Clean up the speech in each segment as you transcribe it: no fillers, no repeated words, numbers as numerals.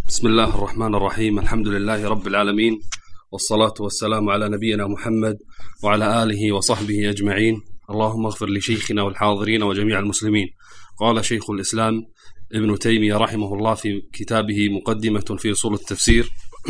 بسم الله الرحمن الرحيم. الحمد لله رب العالمين، والصلاة والسلام على نبينا محمد وعلى آله وصحبه أجمعين. اللهم اغفر لشيخنا والحاضرين وجميع المسلمين. قال شيخ الإسلام ابن تيمية رحمه الله في كتابه مقدمة في أصول التفسير: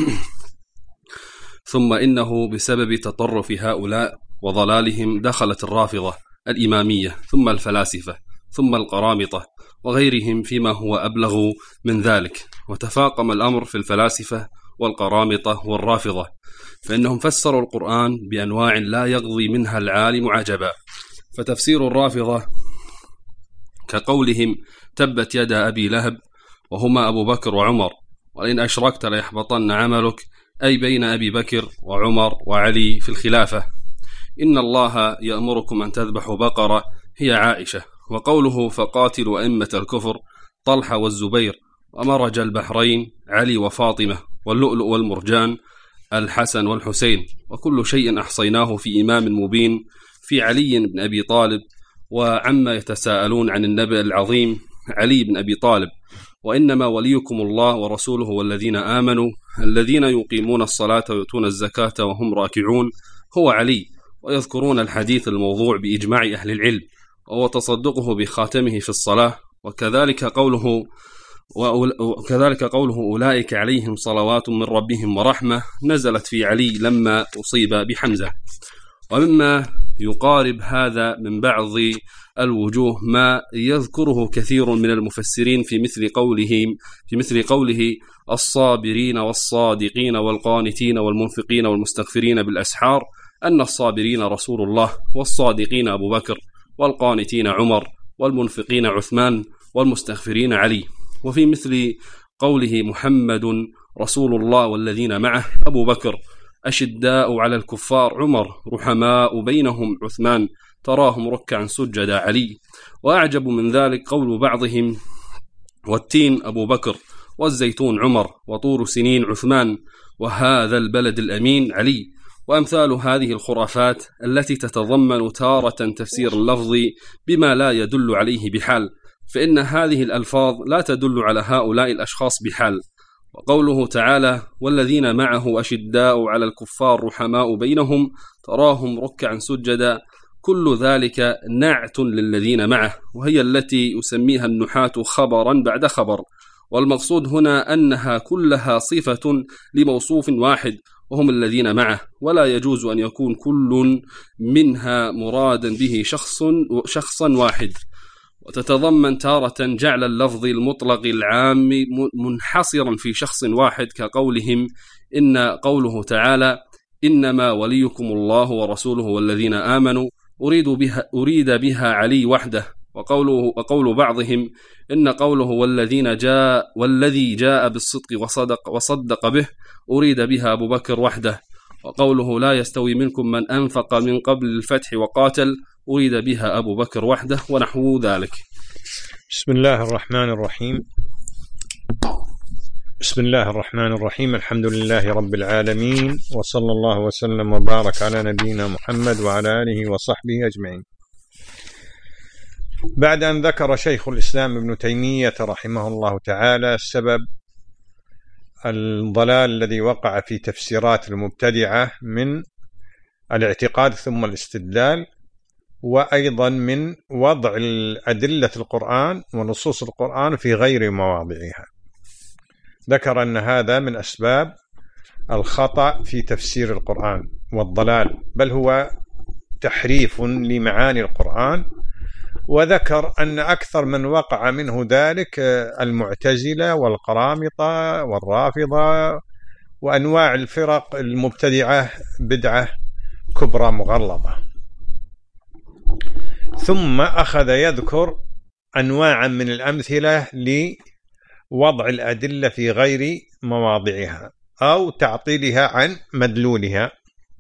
ثم إنه بسبب تطرف هؤلاء وضلالهم دخلت الرافضة الإمامية، ثم الفلاسفة، ثم القرامطة وغيرهم فيما هو أبلغ من ذلك، وتفاقم الأمر في الفلاسفة والقرامطة والرافضة، فإنهم فسروا القرآن بأنواع لا يقضي منها العالم عجبا. فتفسير الرافضة كقولهم تبت يد أبي لهب، وهما أبو بكر وعمر، ولئن أشركت ليحبطن عملك، أي بين أبي بكر وعمر وعلي في الخلافة. إن الله يأمركم أن تذبحوا بقرة، هي عائشة. وقوله فقاتلوا أئمة الكفر، طلحة والزبير، ومرج البحرين، علي وفاطمة، واللؤلؤ والمرجان، الحسن والحسين، وكل شيء أحصيناه في إمام مبين، في علي بن أبي طالب. وعما يتساءلون عن النبأ العظيم، علي بن أبي طالب. وإنما وليكم الله ورسوله والذين آمنوا الذين يقيمون الصلاة ويؤتون الزكاة وهم راكعون، هو علي. ويذكرون الحديث الموضوع بإجماع أهل العلم، وهو تصدقه بخاتمه في الصلاة. وكذلك قوله أولئك عليهم صلوات من ربهم ورحمة، نزلت في علي لما أصيب بحمزة. ومما يقارب هذا من بعض الوجوه ما يذكره كثير من المفسرين في مثل قوله الصابرين والصادقين والقانتين والمنفقين والمستغفرين بالأسحار، أن الصابرين رسول الله، والصادقين أبو بكر، والقانتين عمر، والمنفقين عثمان، والمستغفرين علي. وفي مثل قوله محمد رسول الله والذين معه، أبو بكر، أشداء على الكفار عمر، رحماء بينهم عثمان، تراهم ركعا سجدا علي. وأعجب من ذلك قول بعضهم والتين أبو بكر، والزيتون عمر، وطور سنين عثمان، وهذا البلد الأمين علي. وأمثال هذه الخرافات التي تتضمن تارة تفسير اللفظ بما لا يدل عليه بحال، فإن هذه الألفاظ لا تدل على هؤلاء الأشخاص بحال. وقوله تعالى والذين معه أشداء على الكفار رحماء بينهم، تراهم ركعا سجدا، كل ذلك نعت للذين معه، وهي التي يسميها النحاة خبرا بعد خبر. والمقصود هنا أنها كلها صفة لموصوف واحد، وهم الذين معه، ولا يجوز أن يكون كل منها مرادا به شخصا واحد. وتتضمن تارة جعل اللفظ المطلق العام منحصرا في شخص واحد، كقولهم إن قوله تعالى إنما وليكم الله ورسوله والذين آمنوا، أريد بها علي وحده. وقول بعضهم إن قوله والذي جاء بالصدق وصدق به، أريد بها أبو بكر وحده. وقوله لا يستوي منكم من أنفق من قبل الفتح وقاتل، أريد بها أبو بكر وحده، ونحو ذلك. بسم الله الرحمن الرحيم. الحمد لله رب العالمين، وصلى الله وسلم وبارك على نبينا محمد وعلى آله وصحبه أجمعين. بعد أن ذكر شيخ الإسلام ابن تيمية رحمه الله تعالى سبب الضلال الذي وقع في تفسيرات المبتدعة من الاعتقاد ثم الاستدلال، وأيضا من وضع أدلة القرآن ونصوص القرآن في غير مواضعها، ذكر أن هذا من أسباب الخطأ في تفسير القرآن والضلال، بل هو تحريف لمعاني القرآن. وذكر أن أكثر من وقع منه ذلك المعتزلة والقرامطة والرافضة وأنواع الفرق المبتدعة بدعة كبرى مغلظة. ثم أخذ يذكر أنواعا من الأمثلة لوضع الأدلة في غير مواضعها أو تعطيلها عن مدلولها.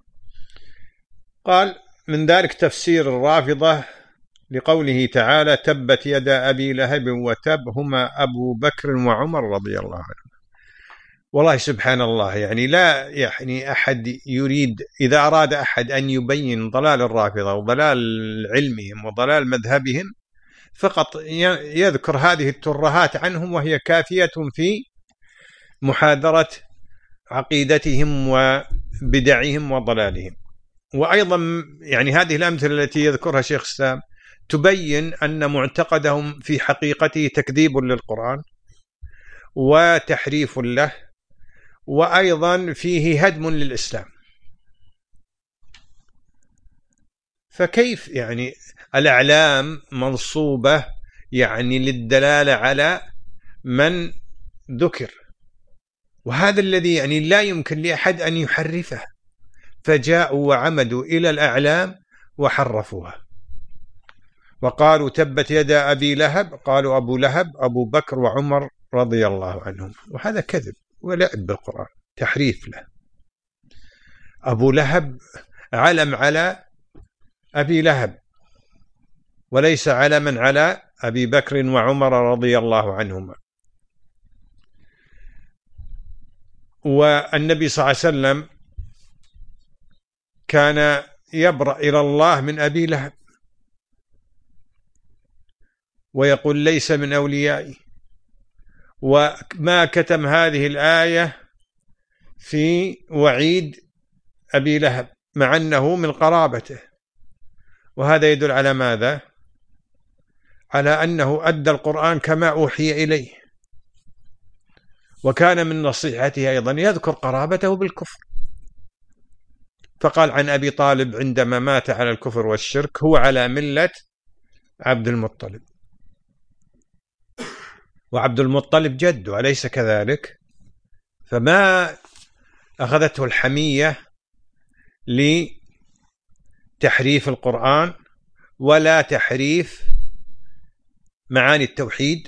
قال من ذلك تفسير الرافضة لقوله تعالى تبت يدا أبي لهب وتب، هما أبو بكر وعمر رضي الله عنهم. والله سبحان الله، يعني لا يعني أحد يريد، إذا أراد أحد أن يبين ضلال الرافضة وضلال علمهم وضلال مذهبهم، فقط يذكر هذه الترهات عنهم، وهي كافية في محاذرة عقيدتهم وبدعهم وضلالهم. وأيضا يعني هذه الأمثلة التي يذكرها شيخ الإسلام تبين أن معتقدهم في حقيقته تكذيب للقرآن وتحريف له، وأيضا فيه هدم للإسلام. فكيف يعني الأعلام منصوبة يعني للدلالة على من ذكر، وهذا الذي يعني لا يمكن لأحد أن يحرفه، فجاءوا وعمدوا إلى الأعلام وحرفوها وقالوا تبت يدا أبي لهب، قالوا أبو لهب أبو بكر وعمر رضي الله عنهم، وهذا كذب ولعب بالقرآن، تحريف له. أبو لهب علم على أبي لهب وليس علما على أبي بكر وعمر رضي الله عنهما. والنبي صلى الله عليه وسلم كان يبرأ إلى الله من أبي لهب ويقول ليس من أوليائي، وما كتم هذه الآية في وعيد أبي لهب مع أنه من قرابته. وهذا يدل على ماذا؟ على أنه أدى القرآن كما أوحي إليه، وكان من نصيحته أيضا يذكر قرابته بالكفر، فقال عن أبي طالب عندما مات على الكفر والشرك هو على ملة عبد المطلب، وعبد المطلب جده أليس كذلك؟ فما أخذته الحمية لتحريف القرآن ولا تحريف معاني التوحيد،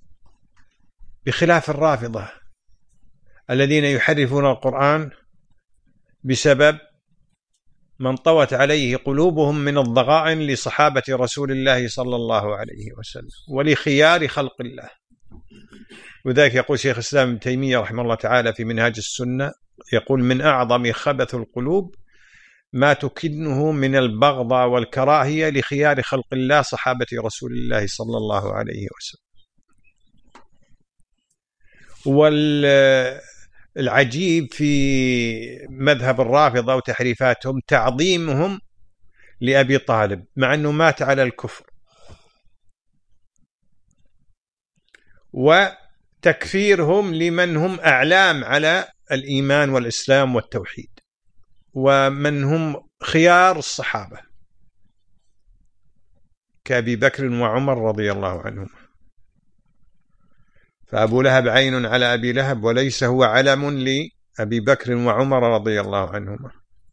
بخلاف الرافضة الذين يحرفون القرآن بسبب من طوت عليه قلوبهم من الضغائن لصحابة رسول الله صلى الله عليه وسلم ولخيار خلق الله. وذلك يقول شيخ الإسلام ابن تيمية رحمه الله تعالى في منهاج السنة، يقول من أعظم خبث القلوب ما تكنه من البغضة والكراهية لخيار خلق الله صحابة رسول الله صلى الله عليه وسلم. والعجيب في مذهب الرافضة وتحريفاتهم تعظيمهم لأبي طالب مع أنه مات على الكفر، وتكفيرهم لمن هم أعلام على الإيمان والإسلام والتوحيد ومن هم خيار الصحابة كأبي بكر وعمر رضي الله عنهم. فأبو لهب عين على أبي لهب وليس هو علم لأبي بكر وعمر رضي الله عنهما.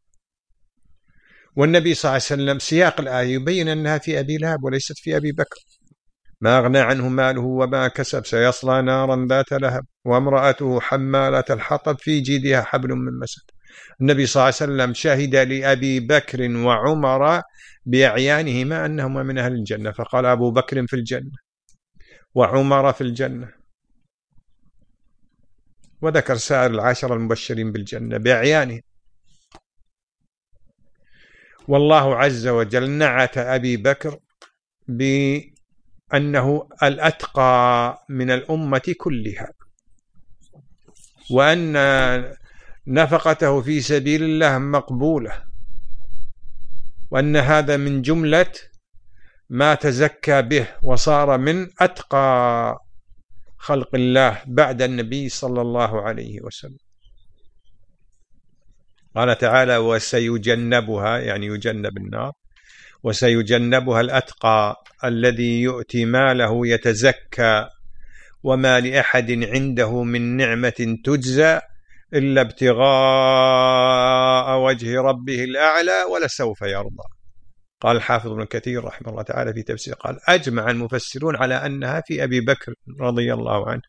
والنبي صلى الله عليه وسلم سياق الآية يبين أنها في أبي لهب وليست في أبي بكر. ما أغنى عنه ماله وما كسب سيصلى نارا ذات لهب وامرأته حمالة الحطب في جيدها حبل من مسد. النبي صلى الله عليه وسلم شهد لأبي بكر وعمر بأعيانهما أنهما من أهل الجنة، فقال أبو بكر في الجنة وعمر في الجنة، وذكر سائر العشر المبشرين بالجنة بأعيانهم. والله عز وجل نعت أبي بكر بأنه الأتقى من الأمة كلها، وأن نفقته في سبيل الله مقبولة، وأن هذا من جملة ما تزكى به وصار من أتقى خلق الله بعد النبي صلى الله عليه وسلم. قال تعالى وسيجنبها، يعني يجنب النار، وسيجنبها الأتقى الذي يؤتي ماله يتزكى وما لأحد عنده من نعمة تجزى إلا ابتغاء وجه ربه الأعلى ولسوف يرضى. قال الحافظ ابن كثير رحمه الله تعالى في تفسير، قال أجمع المفسرون على أنها في أبي بكر رضي الله عنه.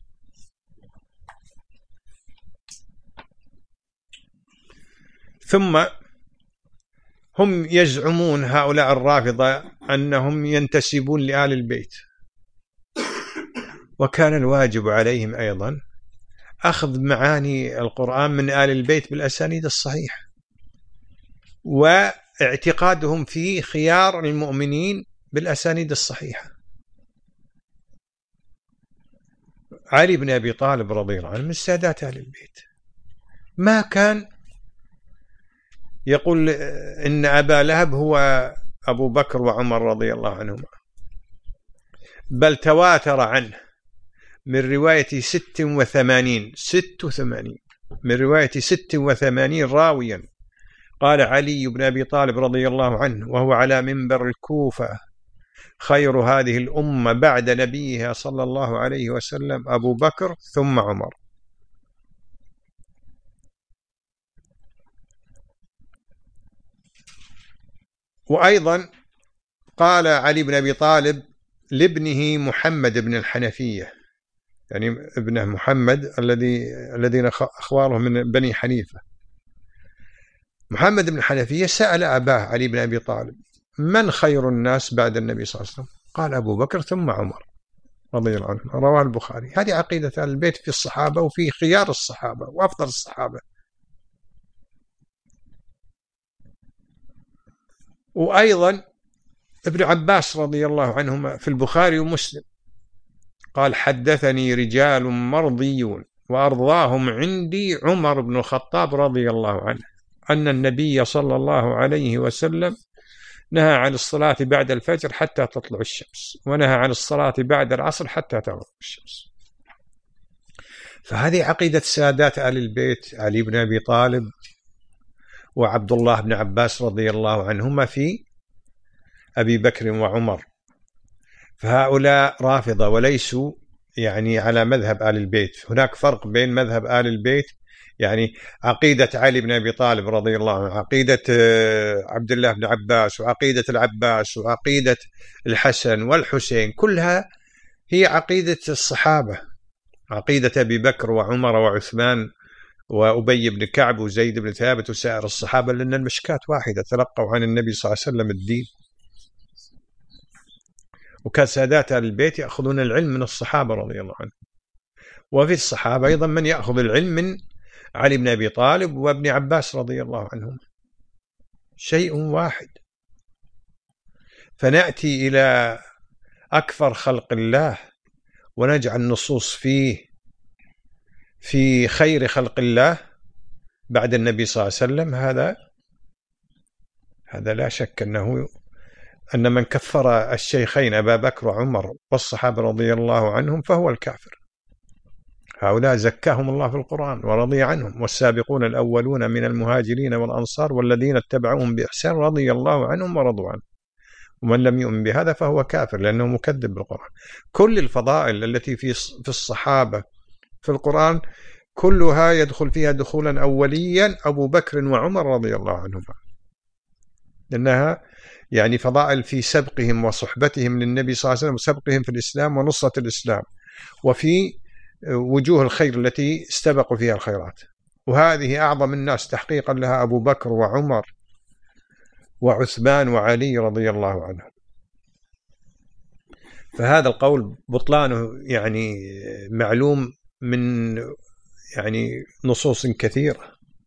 ثم هم يزعمون هؤلاء الرافضة أنهم ينتسبون لآل البيت، وكان الواجب عليهم أيضا أخذ معاني القرآن من آل البيت بالأسانيد الصحيحة، واعتقادهم في خيار المؤمنين بالأسانيد الصحيحة. علي بن أبي طالب رضي الله عنه من سادات أهل البيت، ما كان يقول إن أبا لهب هو أبو بكر وعمر رضي الله عنهما، بل تواتر عنه من رواية 86 من رواية 86 راويا قال علي بن أبي طالب رضي الله عنه وهو على منبر الكوفة: خير هذه الأمة بعد نبيها صلى الله عليه وسلم أبو بكر ثم عمر. وأيضا قال علي بن أبي طالب لابنه محمد بن الحنفية، يعني ابنه محمد الذين أخواله من بني حنيفة، محمد بن الحنفية سأل أباه علي بن أبي طالب: من خير الناس بعد النبي صلى الله عليه وسلم؟ قال: أبو بكر ثم عمر رضي الله عنه. رواه البخاري. هذه عقيدة أهل البيت في الصحابة وفي خيار الصحابة وأفضل الصحابة. وأيضا ابن عباس رضي الله عنهما في البخاري ومسلم قال: حدثني رجال مرضيون وأرضاهم عندي عمر بن الخطاب رضي الله عنه أن النبي صلى الله عليه وسلم نهى عن الصلاة بعد الفجر حتى تطلع الشمس، ونهى عن الصلاة بعد العصر حتى تغرب الشمس. فهذه عقيدة سادات آل البيت علي بن أبي طالب وعبد الله بن عباس رضي الله عنهما في أبي بكر وعمر. فهؤلاء رافضة وليسوا يعني على مذهب آل البيت. هناك فرق بين مذهب آل البيت، يعني عقيدة علي بن أبي طالب رضي الله عنه، عقيدة عبد الله بن عباس، وعقيدة العباس، وعقيدة الحسن والحسين، كلها هي عقيدة الصحابة، عقيدة أبي بكر وعمر وعثمان وأبي بن كعب وزيد بن ثابت وسائر الصحابة، لأن المشكات واحدة، تلقوا عن النبي صلى الله عليه وسلم الدين. وكان سادات آل البيت يأخذون العلم من الصحابة رضي الله عنهم. وفي الصحابة أيضا من يأخذ العلم من علي بن أبي طالب وابن عباس رضي الله عنهم، شيء واحد. فنأتي إلى أكثر خلق الله ونجعل النصوص فيه في خير خلق الله بعد النبي صلى الله عليه وسلم. هذا لا شك أن من كفر الشيخين أبا بكر وعمر والصحابة رضي الله عنهم فهو الكافر. هؤلاء زكاهم الله في القرآن ورضي عنهم: والسابقون الأولون من المهاجرين والأنصار والذين اتبعوهم بإحسان رضي الله عنهم ورضوا عنه. ومن لم يؤمن بهذا فهو كافر لأنه مكذب بالقرآن. كل الفضائل التي في الصحابة في القرآن كلها يدخل فيها دخولا أوليا أبو بكر وعمر رضي الله عنهما، لأنها يعني فضائل في سبقهم وصحبتهم للنبي صلى الله عليه وسلم، وسبقهم في الإسلام ونصرة الإسلام، وفي وجوه الخير التي استبقوا فيها الخيرات. وهذه أعظم الناس تحقيقا لها أبو بكر وعمر وعثمان وعلي رضي الله عنهم. فهذا القول بطلانه يعني معلوم من يعني نصوص كثيرة.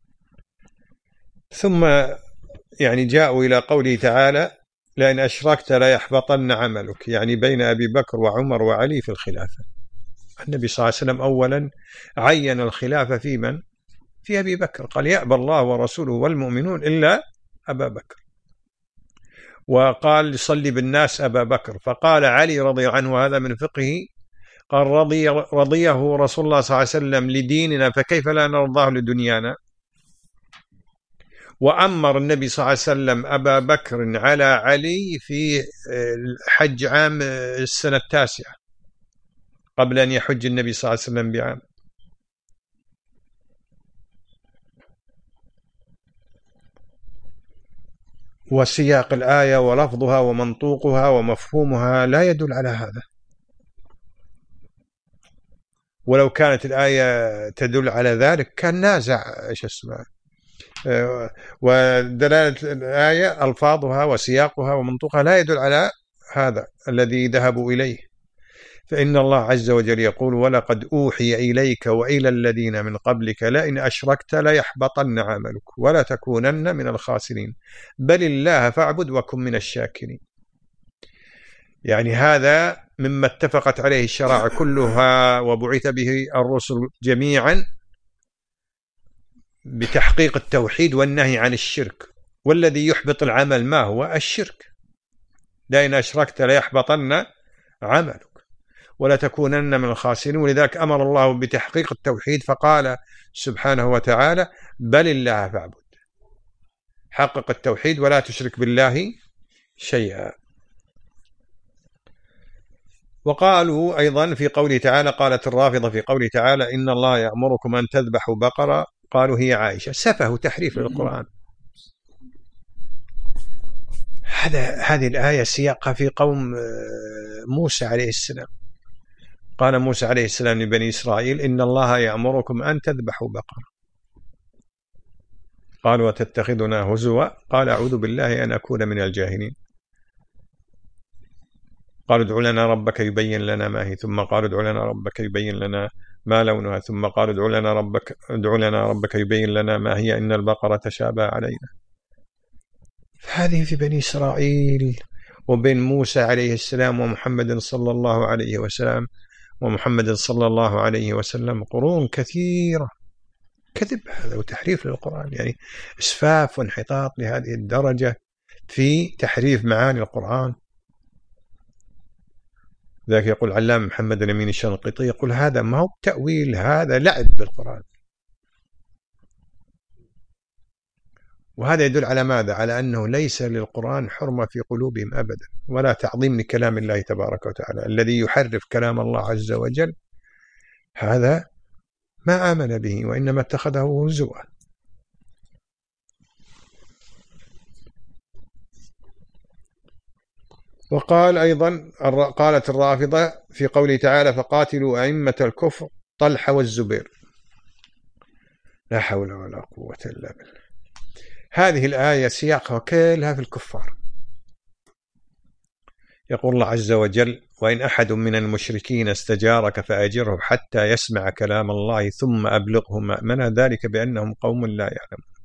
ثم يعني جاءوا إلى قوله تعالى: لئن أشركت لا يحبطن عملك، يعني بين أبي بكر وعمر وعلي في الخلافة. النبي صلى الله عليه وسلم أولا عين الخلافة في من؟ في أبي بكر، قال: يأبى الله ورسوله والمؤمنون إلا أبا بكر. وقال: يصلي بالناس أبا بكر. فقال علي رضي عنه، هذا من فقهه، قال: رضيه رسول الله صلى الله عليه وسلم لديننا فكيف لا نرضاه لدنيانا. وأمر النبي صلى الله عليه وسلم أبا بكر على علي في حج عام السنة 9 قبل أن يحج النبي صلى الله عليه وسلم بعام. وسياق الآية ولفظها ومنطوقها ومفهومها لا يدل على هذا. ولو كانت الآية تدل على ذلك كان نازع ودلالة الآية ألفاظها وسياقها ومنطوقها لا يدل على هذا الذي ذهبوا إليه. فإن الله عز وجل يقول: ولقد أوحي إليك وإلى الذين من قبلك لئن أشركت ليحبطن عملك ولا تكونن من الخاسرين بل الله فاعبد وكن من الشاكرين. يعني هذا مما اتفقت عليه الشرائع كلها وبعث به الرسل جميعا بتحقيق التوحيد والنهي عن الشرك. والذي يحبط العمل ما هو؟ الشرك. لئن أشركت ليحبطن عملك ولتكونن من الخاسرين. ولذلك أمر الله بتحقيق التوحيد فقال سبحانه وتعالى بل الله فاعبد، حقق التوحيد ولا تشرك بالله شيئا. وقالوا أيضا في قوله تعالى، قالت الرافضة في قوله تعالى إن الله يأمركم أن تذبحوا بقرة، قالوا هي عائشة. سفه تحريف للقرآن. هذه الآية سياقها في قوم موسى عليه السلام. قال موسى عليه السلام لبني إسرائيل إن الله يأمركم أن تذبحوا بقرة، قالوا وتتخذنا هزوا، قال أعوذ بالله أن أكون من الجاهلين. قالوا ادع لنا ربك يبين لنا ما هي، ثم قالوا ادع لنا ربك يبين لنا ما لونها، ثم قالوا ادع لنا ربك يبين لنا ما هي إن البقرة تشابه علينا. هذه في بني إسرائيل وبين موسى عليه السلام ومحمد صلى الله عليه وسلم قرون كثيرة. كذب هذا وتحريف للقرآن، يعني إسفاف وانحطاط لهذه الدرجة في تحريف معاني القرآن. ذاك يقول علام محمد الأمين الشنقيطي، يقول هذا ما هو تأويل، هذا لعب بالقرآن. وهذا يدل على ماذا؟ على أنه ليس للقرآن حرمة في قلوبهم أبدا، ولا تعظيم لكلام الله تبارك وتعالى. الذي يحرف كلام الله عز وجل هذا ما آمن به وإنما اتخذه هزوا. وقال أيضا قالت الرافضة في قوله تعالى فقاتلوا أئمة الكفر طلحة والزبير. لا حول ولا قوة إلا بالله. هذه الآية سياقها كلها في الكفار. يقول الله عز وجل وإن أحد من المشركين استجارك فأجره حتى يسمع كلام الله ثم أبلغه مأمنه ذلك بأنهم قوم لا يعلمون.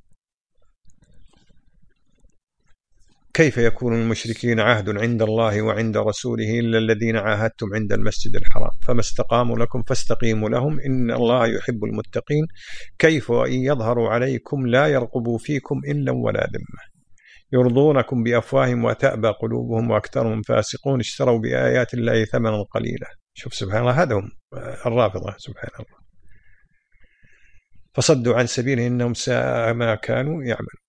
كيف يكون المشركين عهد عند الله وعند رسوله إلا الذين عاهدتم عند المسجد الحرام فما استقاموا لكم فاستقيموا لهم إن الله يحب المتقين. كيف وإن يظهروا عليكم لا يرقبوا فيكم إلا ولا ذمة يرضونكم بأفواههم وتأبى قلوبهم وأكثرهم فاسقون اشتروا بآيات الله ثمنا قليلا. شوف سبحان الله، هذا هم الرافضة سبحان الله. فصدوا عن سبيله إنهم ساء ما كانوا يعملون.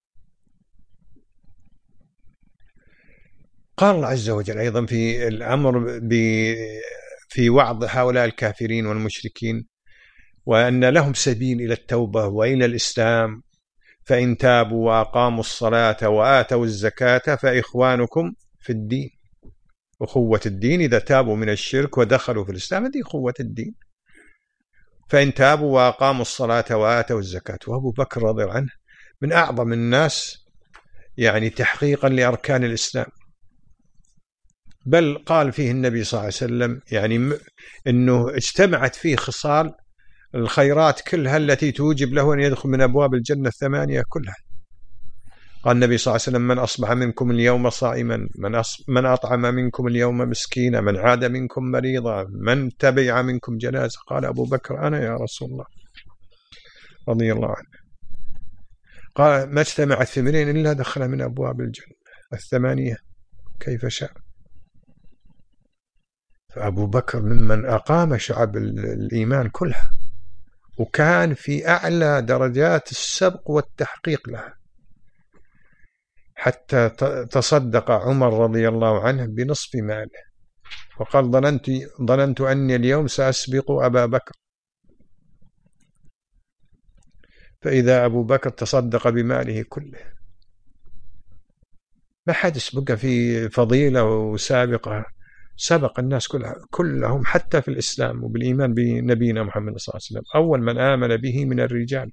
قال الله عز وجل أيضا في الأمر في وعظ هؤلاء الكافرين والمشركين وأن لهم سبيل إلى التوبة وإلى الإسلام فإن تابوا وأقاموا الصلاة وآتوا الزكاة فإخوانكم في الدين. أخوة الدين إذا تابوا من الشرك ودخلوا في الإسلام هذه أخوة الدين. فإن تابوا وأقاموا الصلاة وآتوا الزكاة. وأبو بكر رضي الله عنه من أعظم الناس يعني تحقيقا لأركان الإسلام، بل قال فيه النبي صلى الله عليه وسلم يعني أنه اجتمعت فيه خصال الخيرات كلها التي توجب له أن يدخل من أبواب الجنة 8 كلها. قال النبي صلى الله عليه وسلم من أصبح منكم اليوم صائما من أطعم منكم اليوم مسكينا من عاد منكم مريضا من تبع منكم جنازة. قال أبو بكر أنا يا رسول الله رضي الله عنه. قال ما اجتمعت في امرئ إلا دخل من أبواب الجنة 8 كيف شاء. فأبو بكر ممن أقام شعب الإيمان كلها وكان في أعلى درجات السبق والتحقيق لها، حتى تصدق عمر رضي الله عنه بنصف ماله وقال ظننت أني اليوم سأسبق أبا بكر، فإذا أبو بكر تصدق بماله كله. ما حد سبق في فضيلة وسابقة، سبق الناس كلهم حتى في الإسلام وبالإيمان بنبينا محمد صلى الله عليه وسلم أول من آمن به من الرجال.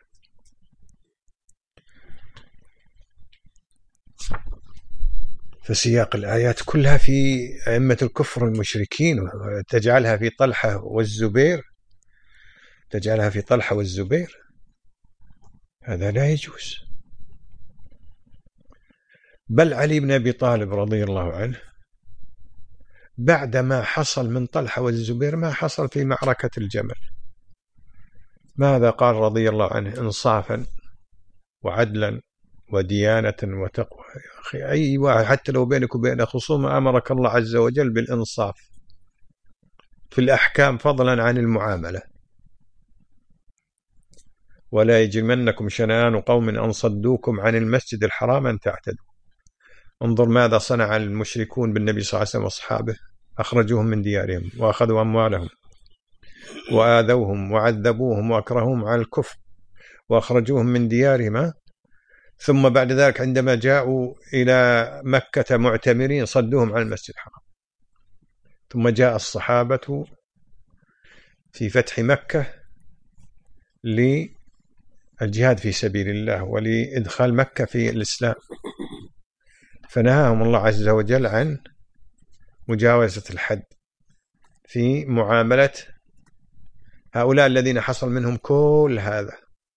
فسياق الآيات كلها في أئمة الكفر والمشركين، تجعلها في طلحة والزبير، هذا لا يجوز. بل علي بن أبي طالب رضي الله عنه بعد ما حصل من طلحة والزبير ما حصل في معركة الجمل. ماذا قال رضي الله عنه؟ إنصافا وعدلا وديانة وتقوى. يا أخي أي واحد حتى لو بينك وبين خصومة أمرك الله عز وجل بالإنصاف في الأحكام فضلا عن المعاملة. ولا يجرمنكم شنآن قوم أن صدوكم عن المسجد الحرام أن تعتدوا. انظر ماذا صنع المشركون بالنبي صلى الله عليه وسلم وأصحابه، أخرجوهم من ديارهم وأخذوا أموالهم وآذوهم وعذبوهم وأكرهوهم على الكفر وأخرجوهم من ديارهم، ثم بعد ذلك عندما جاءوا إلى مكة معتمرين صدوهم عن المسجد الحرام. ثم جاء الصحابة في فتح مكة للجهاد في سبيل الله ولإدخال مكة في الإسلام، فنهاهم الله عز وجل عن مجاوزة الحد في معاملة هؤلاء الذين حصل منهم كل هذا.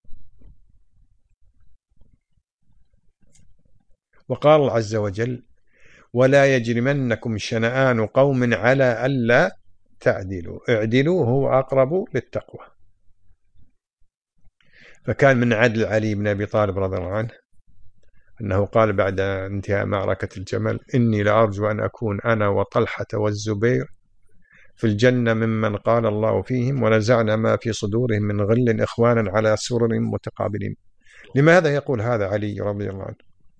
وقال الله عز وجل: ولا يجرمنكم شنآن قوم على ألا تعدلوا اعدلوا هو أقرب للتقوى. فكان من عدل علي بن أبي طالب رضي الله عنه أنه قال بعد انتهاء معركة الجمل: إني لأرجو أن أكون أنا وطلحة والزبير في الجنة ممن قال الله فيهم ونزعنا ما في صدورهم من غل إخوانا على سرر متقابلين. لماذا يقول هذا علي رضي الله عنه؟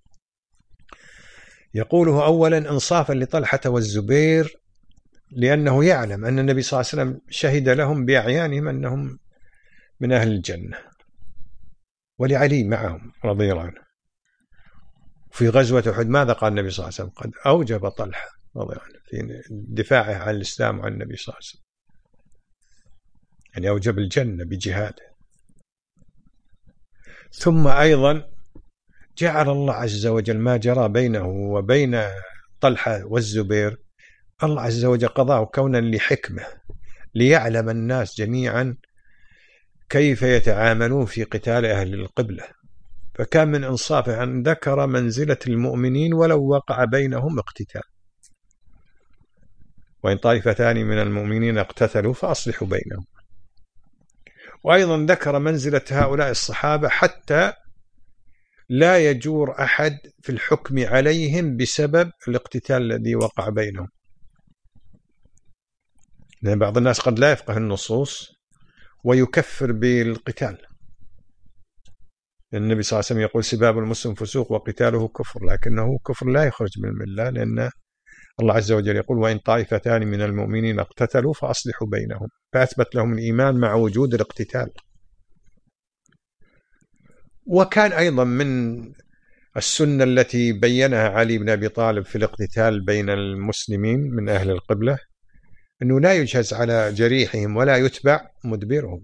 يقوله أولا إنصافا لطلحة والزبير، لأنه يعلم أن النبي صلى الله عليه وسلم شهد لهم بأعيانهم أنهم من أهل الجنة، ولعلي معهم رضي الله عنه. في غزوة أحد ماذا قال النبي صلى الله عليه وسلم؟ قد أوجب طلحة رضي الله عنه في دفاعه عن الإسلام وعن النبي صلى الله عليه وسلم، يعني أوجب الجنة بجهاده. ثم أيضا جعل الله عز وجل ما جرى بينه وبين طلحة والزبير الله عز وجل قضاه كونا لحكمة، ليعلم الناس جميعا كيف يتعاملون في قتال أهل القبلة. فكان من إنصافه أن ذكر منزلة المؤمنين ولو وقع بينهم اقتتال: وإن طائفتان من المؤمنين اقتتلوا فأصلحوا بينهم. وأيضا ذكر منزلة هؤلاء الصحابة حتى لا يجور أحد في الحكم عليهم بسبب الاقتتال الذي وقع بينهم، لأن بعض الناس قد لا يفقه النصوص ويكفر بالقتال. النبي صلى الله عليه وسلم يقول: سباب المسلم فسوق وقتاله كفر، لكنه كفر لا يخرج من الملة، لأن الله عز وجل يقول: وإن طائفتان من المؤمنين اقتتلوا فأصلحوا بينهم، فأثبت لهم الإيمان مع وجود الاقتتال. وكان أيضا من السنة التي بينها علي بن أبي طالب في الاقتتال بين المسلمين من أهل القبلة أنه لا يجهز على جريحهم ولا يتبع مدبرهم.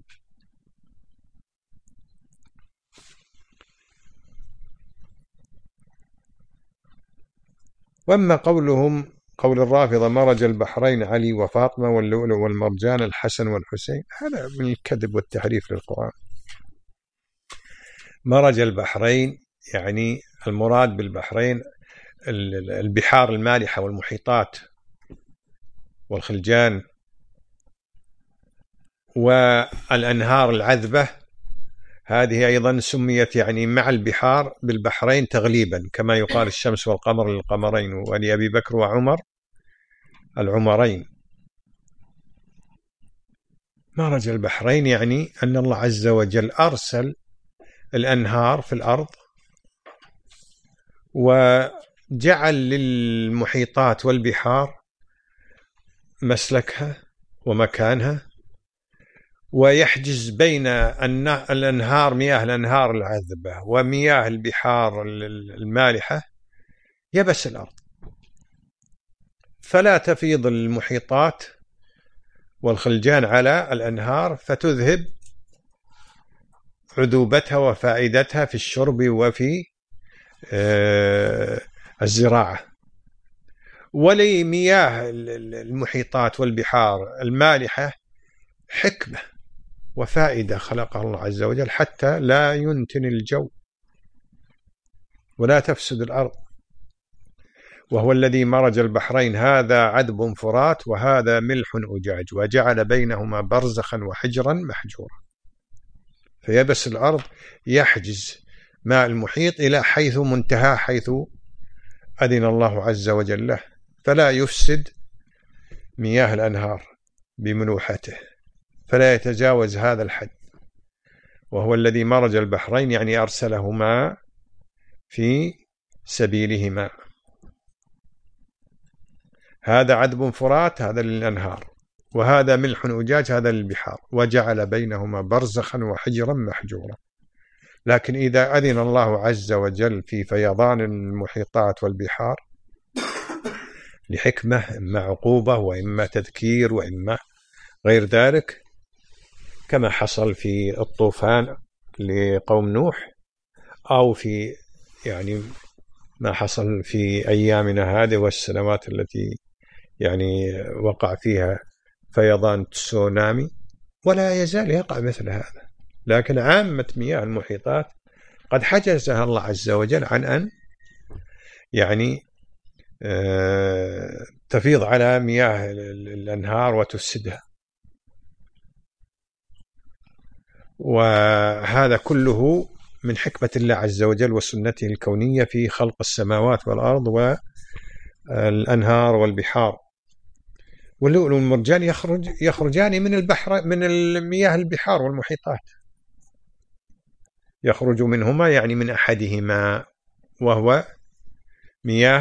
وأما قول الرافضة مرج البحرين علي وفاطمة واللؤلؤ والمرجان الحسن والحسين، هذا من الكذب والتحريف للقرآن. مرج البحرين يعني المراد بالبحرين البحار المالحة والمحيطات والخلجان والأنهار العذبة، هذه أيضا سميت يعني مع البحار بالبحرين تغليبا، كما يقال الشمس والقمر للقمرين، ولأبي بكر وعمر العمرين. مرج البحرين يعني أن الله عز وجل أرسل الأنهار في الأرض وجعل للمحيطات والبحار مسلكها ومكانها، ويحجز بين الأنهار مياه الأنهار العذبة ومياه البحار المالحة يبس الأرض، فلا تفيض المحيطات والخلجان على الأنهار فتذهب عذوبتها وفائدتها في الشرب وفي الزراعة. ولمياه المحيطات والبحار المالحة حكمة وفائدة خلقها الله عز وجل حتى لا ينتن الجو ولا تفسد الأرض. وهو الذي مرج البحرين هذا عذب فرات وهذا ملح أجاج وجعل بينهما برزخا وحجرا محجورا. فيبس الأرض يحجز ماء المحيط إلى حيث منتهى، حيث أذن الله عز وجل له، فلا يفسد مياه الأنهار بملوحته، فلا يتجاوز هذا الحد. وهو الذي مرج البحرين يعني أرسلهما في سبيلهما. هذا عذب فرات هذا للأنهار، وهذا ملح أجاج هذا للبحار، وجعل بينهما برزخا وحجرا محجورا. لكن إذا أذن الله عز وجل في فيضان المحيطات والبحار لحكمة، إما عقوبة وإما تذكير وإما غير ذلك، كما حصل في الطوفان لقوم نوح، أو في يعني ما حصل في أيامنا هذه والسنوات التي يعني وقع فيها فيضان تسونامي، ولا يزال يقع مثل هذا. لكن عامة مياه المحيطات قد حجزها الله عز وجل عن أن يعني تفيض على مياه الأنهار وتفسدها. وهذا كله من حكمة الله عز وجل وسنته الكونية في خلق السماوات والأرض والأنهار والبحار. واللؤلؤ والمرجان يخرجان من البحر، من المياه البحار والمحيطات، يخرج منهما يعني من أحدهما، وهو مياه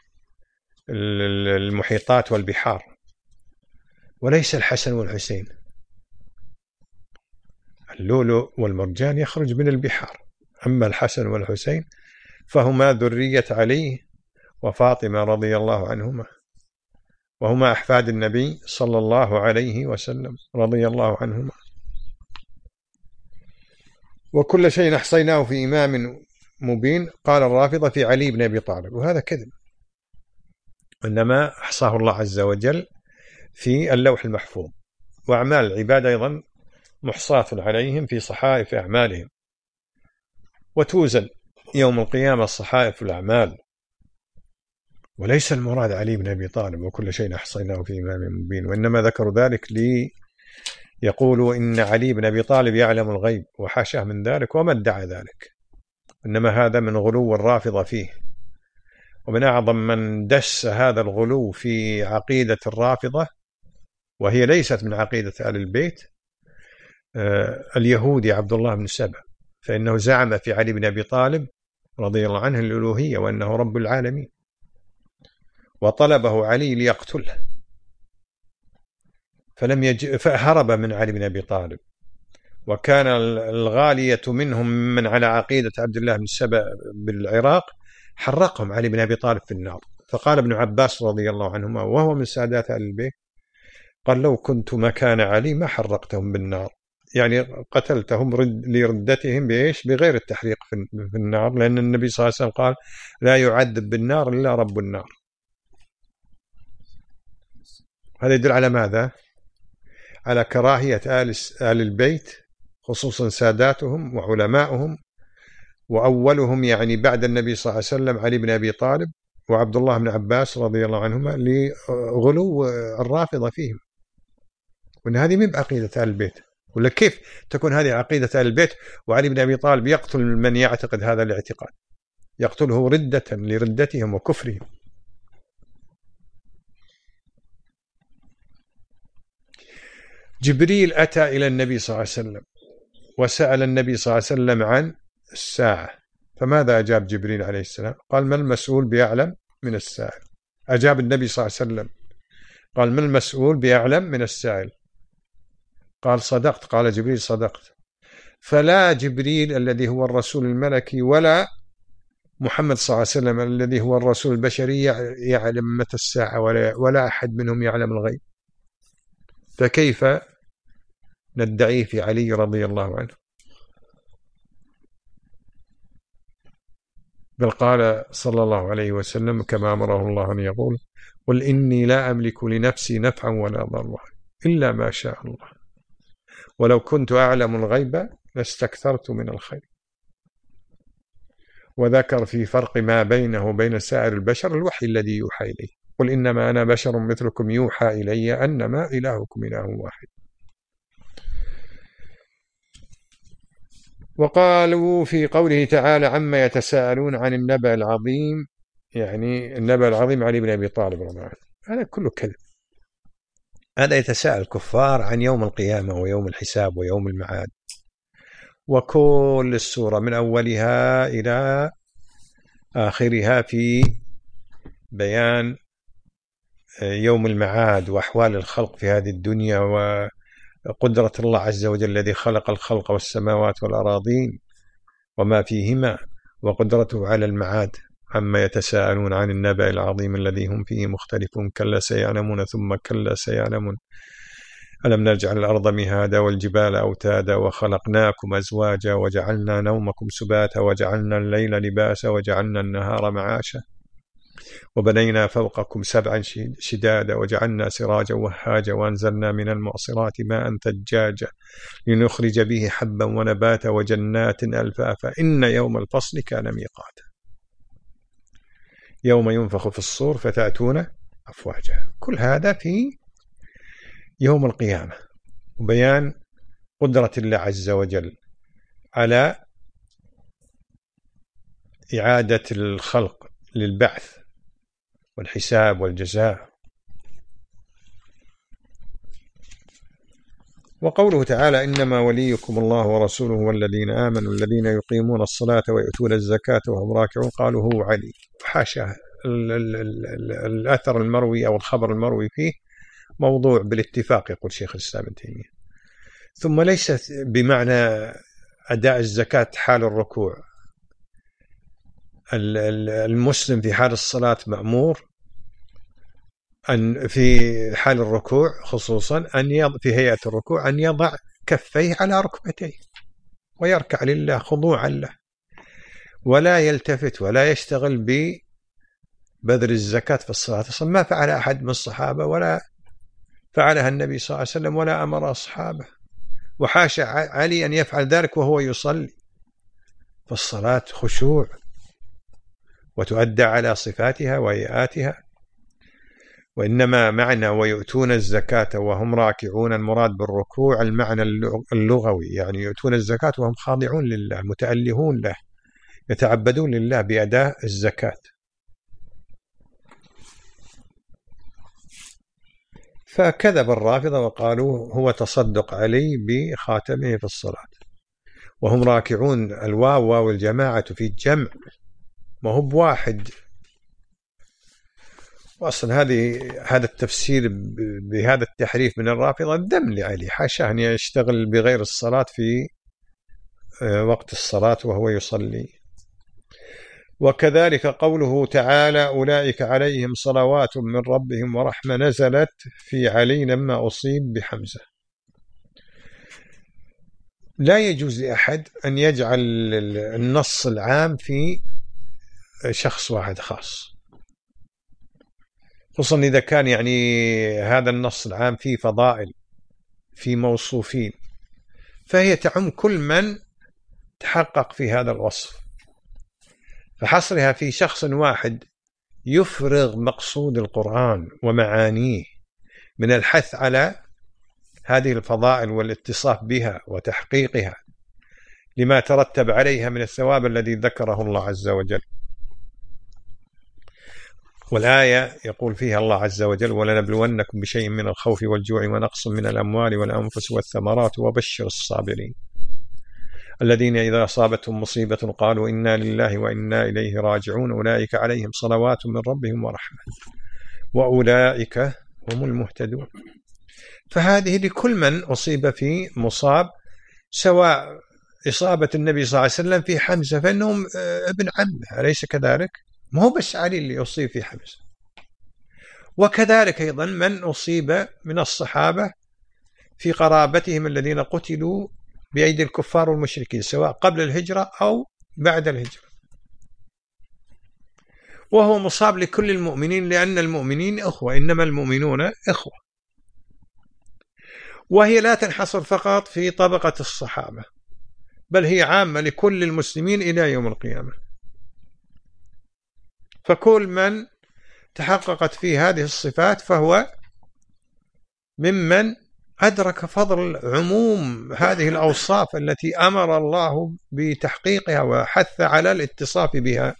المحيطات والبحار، وليس الحسن والحسين. اللؤلؤ والمرجان يخرج من البحار، أما الحسن والحسين فهما ذرية علي وفاطمة رضي الله عنهما، وهما أحفاد النبي صلى الله عليه وسلم رضي الله عنهما. وكل شيء أحصيناه في إمام مبين. قال الرافضة في علي بن أبي طالب، وهذا كذب، إنما أحصاه الله عز وجل في اللوح المحفوظ. وأعمال العباد أيضا محصاة عليهم في صحائف أعمالهم، وتوزن يوم القيامة صحائف الأعمال. وليس المراد علي بن أبي طالب وكل شيء أحصيناه في إمام مبين، وإنما ذكروا ذلك ليقولوا إن علي بن أبي طالب يعلم الغيب، وحاشاه من ذلك وما ادعى ذلك، إنما هذا من غلو الرافضة فيه. ومن أعظم من دس هذا الغلو في عقيدة الرافضة، وهي ليست من عقيدة آل البيت، اليهودي عبد الله بن سبأ، فإنه زعم في علي بن أبي طالب رضي الله عنه الألوهية وأنه رب العالمين، وطلبه علي ليقتله فهرب من علي بن أبي طالب. وكان الغالية منهم من على عقيدة عبد الله بن سبأ بالعراق حرقهم علي بن أبي طالب في النار. فقال ابن عباس رضي الله عنهما وهو من سادات أهل البيت، قال لو كنت مكان علي ما حرقتهم بالنار، يعني قتلتهم لردتهم بإيش؟ بغير التحريق في النار، لأن النبي صلى الله عليه وسلم قال لا يعذب بالنار إلا رب النار. هذا يدل على ماذا؟ على كراهية آل البيت، خصوصا ساداتهم وعلماؤهم، وأولهم يعني بعد النبي صلى الله عليه وسلم علي بن أبي طالب وعبد الله بن عباس رضي الله عنهما، لغلو الرافضة فيهم. وأن هذه من عقيدة آل البيت، ولا كيف تكون هذه عقيدة آل البيت وعلي بن أبي طالب يقتل من يعتقد هذا الاعتقاد، يقتله ردة لردتهم وكفرهم. جبريل أتى إلى النبي صلى الله عليه وسلم وسأل النبي صلى الله عليه وسلم عن الساعة، فماذا أجاب جبريل عليه السلام؟ قال ما المسؤول بأعلم من السائل. أجاب النبي صلى الله عليه وسلم قال ما المسؤول بأعلم من السائل؟ قال صدقت. قال جبريل صدقت. فلا جبريل الذي هو الرسول الملكي ولا محمد صلى الله عليه وسلم الذي هو الرسول البشري يعلم متى الساعة، ولا أحد منهم يعلم الغيب، فكيف ندعيه في علي رضي الله عنه؟ بل قال صلى الله عليه وسلم كما أمره الله أن يقول قل إني لا أملك لنفسي نفعا ولا ضرا إلا ما شاء الله ولو كنت أعلم الغيب لاستكثرت من الخير. وذكر في فرق ما بينه وبين سائر البشر الوحي الذي يوحى إليه. قل إنما أنا بشر مثلكم يوحى إلي أنما إلهكم إله واحد. وقالوا في قوله تعالى عما يتساءلون عن النبأ العظيم، يعني النبأ العظيم علي بن أبي طالب رضي الله عنه، هذا كله كذب. هذا يتساءل الكفار عن يوم القيامة ويوم الحساب ويوم المعاد، وكل السورة من أولها إلى آخرها في بيان يوم المعاد وأحوال الخلق في هذه الدنيا، وقدرة الله عز وجل الذي خلق الخلق والسماوات والأراضين وما فيهما، وقدرته على المعاد. عما يتساءلون عن النبأ العظيم الذي هم فيه مختلفون، كلا سيعلمون ثم كلا سيعلمون. ألم نجعل الأرض مهادا والجبال أوتادا وخلقناكم أزواجا وجعلنا نومكم سباتا وجعلنا الليل لباسا وجعلنا النهار معاشا وبنينا فوقكم سبعا شدادا وجعلنا سراجا وهاجا وأنزلنا من المعصرات ماء ثجاجا لنخرج به حبا ونباتا وجنات ألفافا إن يوم الفصل كان ميقاتا يوم ينفخ في الصور فتأتون أفواجا. كل هذا في يوم القيامة، وبيان قدرة الله عز وجل على إعادة الخلق للبعث والحساب والجزاء. وقوله تعالى إنما وليكم الله ورسوله والذين آمنوا الذين يقيمون الصلاة ويؤتون الزكاة وهم راكعون. قالوا هو علي، حاشا. الأثر المروي أو الخبر المروي فيه موضوع بالاتفاق، يقول شيخ الإسلام ابن تيمية. ثم ليست بمعنى أداء الزكاة حال الركوع. المسلم في حال الصلاة مأمور أن في حال الركوع خصوصا في هيئة الركوع أن يضع كفيه على ركبتيه ويركع لله خضوعا له، ولا يلتفت ولا يشتغل ببذل الزكاة في الصلاة. أصلا ما فعل أحد من الصحابة ولا فعلها النبي صلى الله عليه وسلم ولا أمر أصحابه، وحاشا علي أن يفعل ذلك وهو يصلي. فالصلاة خشوع وتؤدى على صفاتها وهيئاتها. وإنما معنى ويؤتون الزكاة وهم راكعون المراد بالركوع المعنى اللغوي، يعني يؤتون الزكاة وهم خاضعون لله متألهون له يتعبدون لله بأداء الزكاة. فكذب الرافضة وقالوا هو تصدق علي بخاتمه في الصلاة. وهم راكعون الواو واو الجماعة في الجمع ما هو بواحد. وأصلا هذا التفسير بهذا التحريف من الرافضة ذم لعلي، حاشا أن يشتغل بغير الصلاة في وقت الصلاة وهو يصلي. وكذلك قوله تعالى أولئك عليهم صلوات من ربهم ورحمة نزلت في علي لما أصيب بحمزة. لا يجوز لأحد أن يجعل النص العام في شخص واحد خاص، خصوصا إذا كان يعني هذا النص العام فيه فضائل في موصوفين، فهي تعم كل من تحقق في هذا الوصف. فحصرها في شخص واحد يفرغ مقصود القرآن ومعانيه من الحث على هذه الفضائل والاتصاف بها وتحقيقها لما ترتب عليها من الثواب الذي ذكره الله عز وجل. والآية يقول فيها الله عز وجل ولنبلونكم بشيء من الخوف والجوع ونقص من الأموال والأنفس والثمرات وبشر الصابرين الذين إذا أصابتهم مصيبة قالوا إنا لله وإنا إليه راجعون أولئك عليهم صلوات من ربهم ورحمة وأولئك هم المهتدون. فهذه لكل من أصيب في مصاب، سواء إصابة النبي صلى الله عليه وسلم في حمزة فإنهم ابن عمه، أليس كذلك؟ ما هو بس علي اللي يصيب في حمزة، وكذلك أيضا من أصيب من الصحابة في قرابتهم الذين قتلوا بأيدي الكفار والمشركين سواء قبل الهجرة أو بعد الهجرة، وهو مصاب لكل المؤمنين لأن المؤمنين أخوة، إنما المؤمنون إخوة. وهي لا تنحصر فقط في طبقة الصحابة، بل هي عامة لكل المسلمين إلى يوم القيامة. فكل من تحققت فيه هذه الصفات فهو ممن أدرك فضل عموم هذه الأوصاف التي أمر الله بتحقيقها وحث على الاتصاف بها.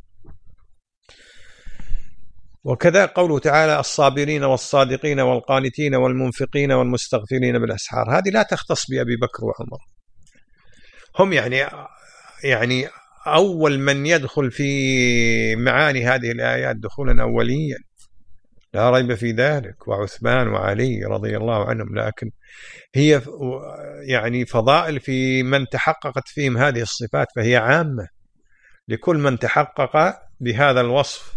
وكذا قوله تعالى: الصابرين والصادقين والقانتين والمنفقين والمستغفرين بالأسحار. هذه لا تختص بأبي بكر وعمر، هم يعني أول من يدخل في معاني هذه الآيات دخولا أوليا، لا ريب في ذلك، وعثمان وعلي رضي الله عنهم. لكن هي يعني فضائل في من تحققت فيهم هذه الصفات، فهي عامة لكل من تحقق بهذا الوصف،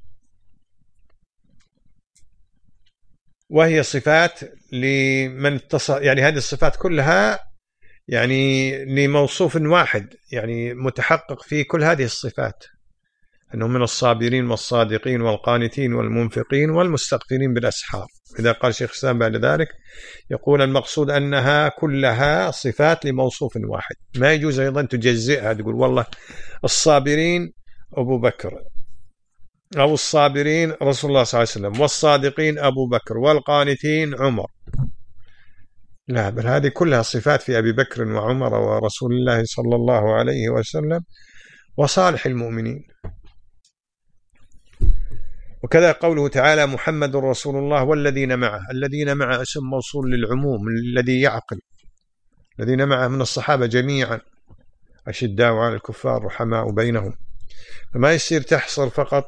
وهي صفات لمن اتصل، يعني هذه الصفات كلها يعني لموصوف واحد، يعني متحقق في كل هذه الصفات، أنه من الصابرين والصادقين والقانتين والمنفقين والمستغفرين بالأسحار. إذا قال شيخ الإسلام بعد ذلك يقول المقصود أنها كلها صفات لموصوف واحد، ما يجوز أيضا تجزئها تقول والله الصابرين أبو بكر، أو الصابرين رسول الله صلى الله عليه وسلم، والصادقين أبو بكر، والقانتين عمر. لا، بل هذه كلها صفات في أبي بكر وعمر ورسول الله صلى الله عليه وسلم وصالح المؤمنين. وكذا قوله تعالى: محمد رسول الله والذين معه. الذين معه اسم موصول للعموم الذي يعقل، الذين معه من الصحابة جميعا، أشداء على الكفار رحماء بينهم، فما يصير تحصر فقط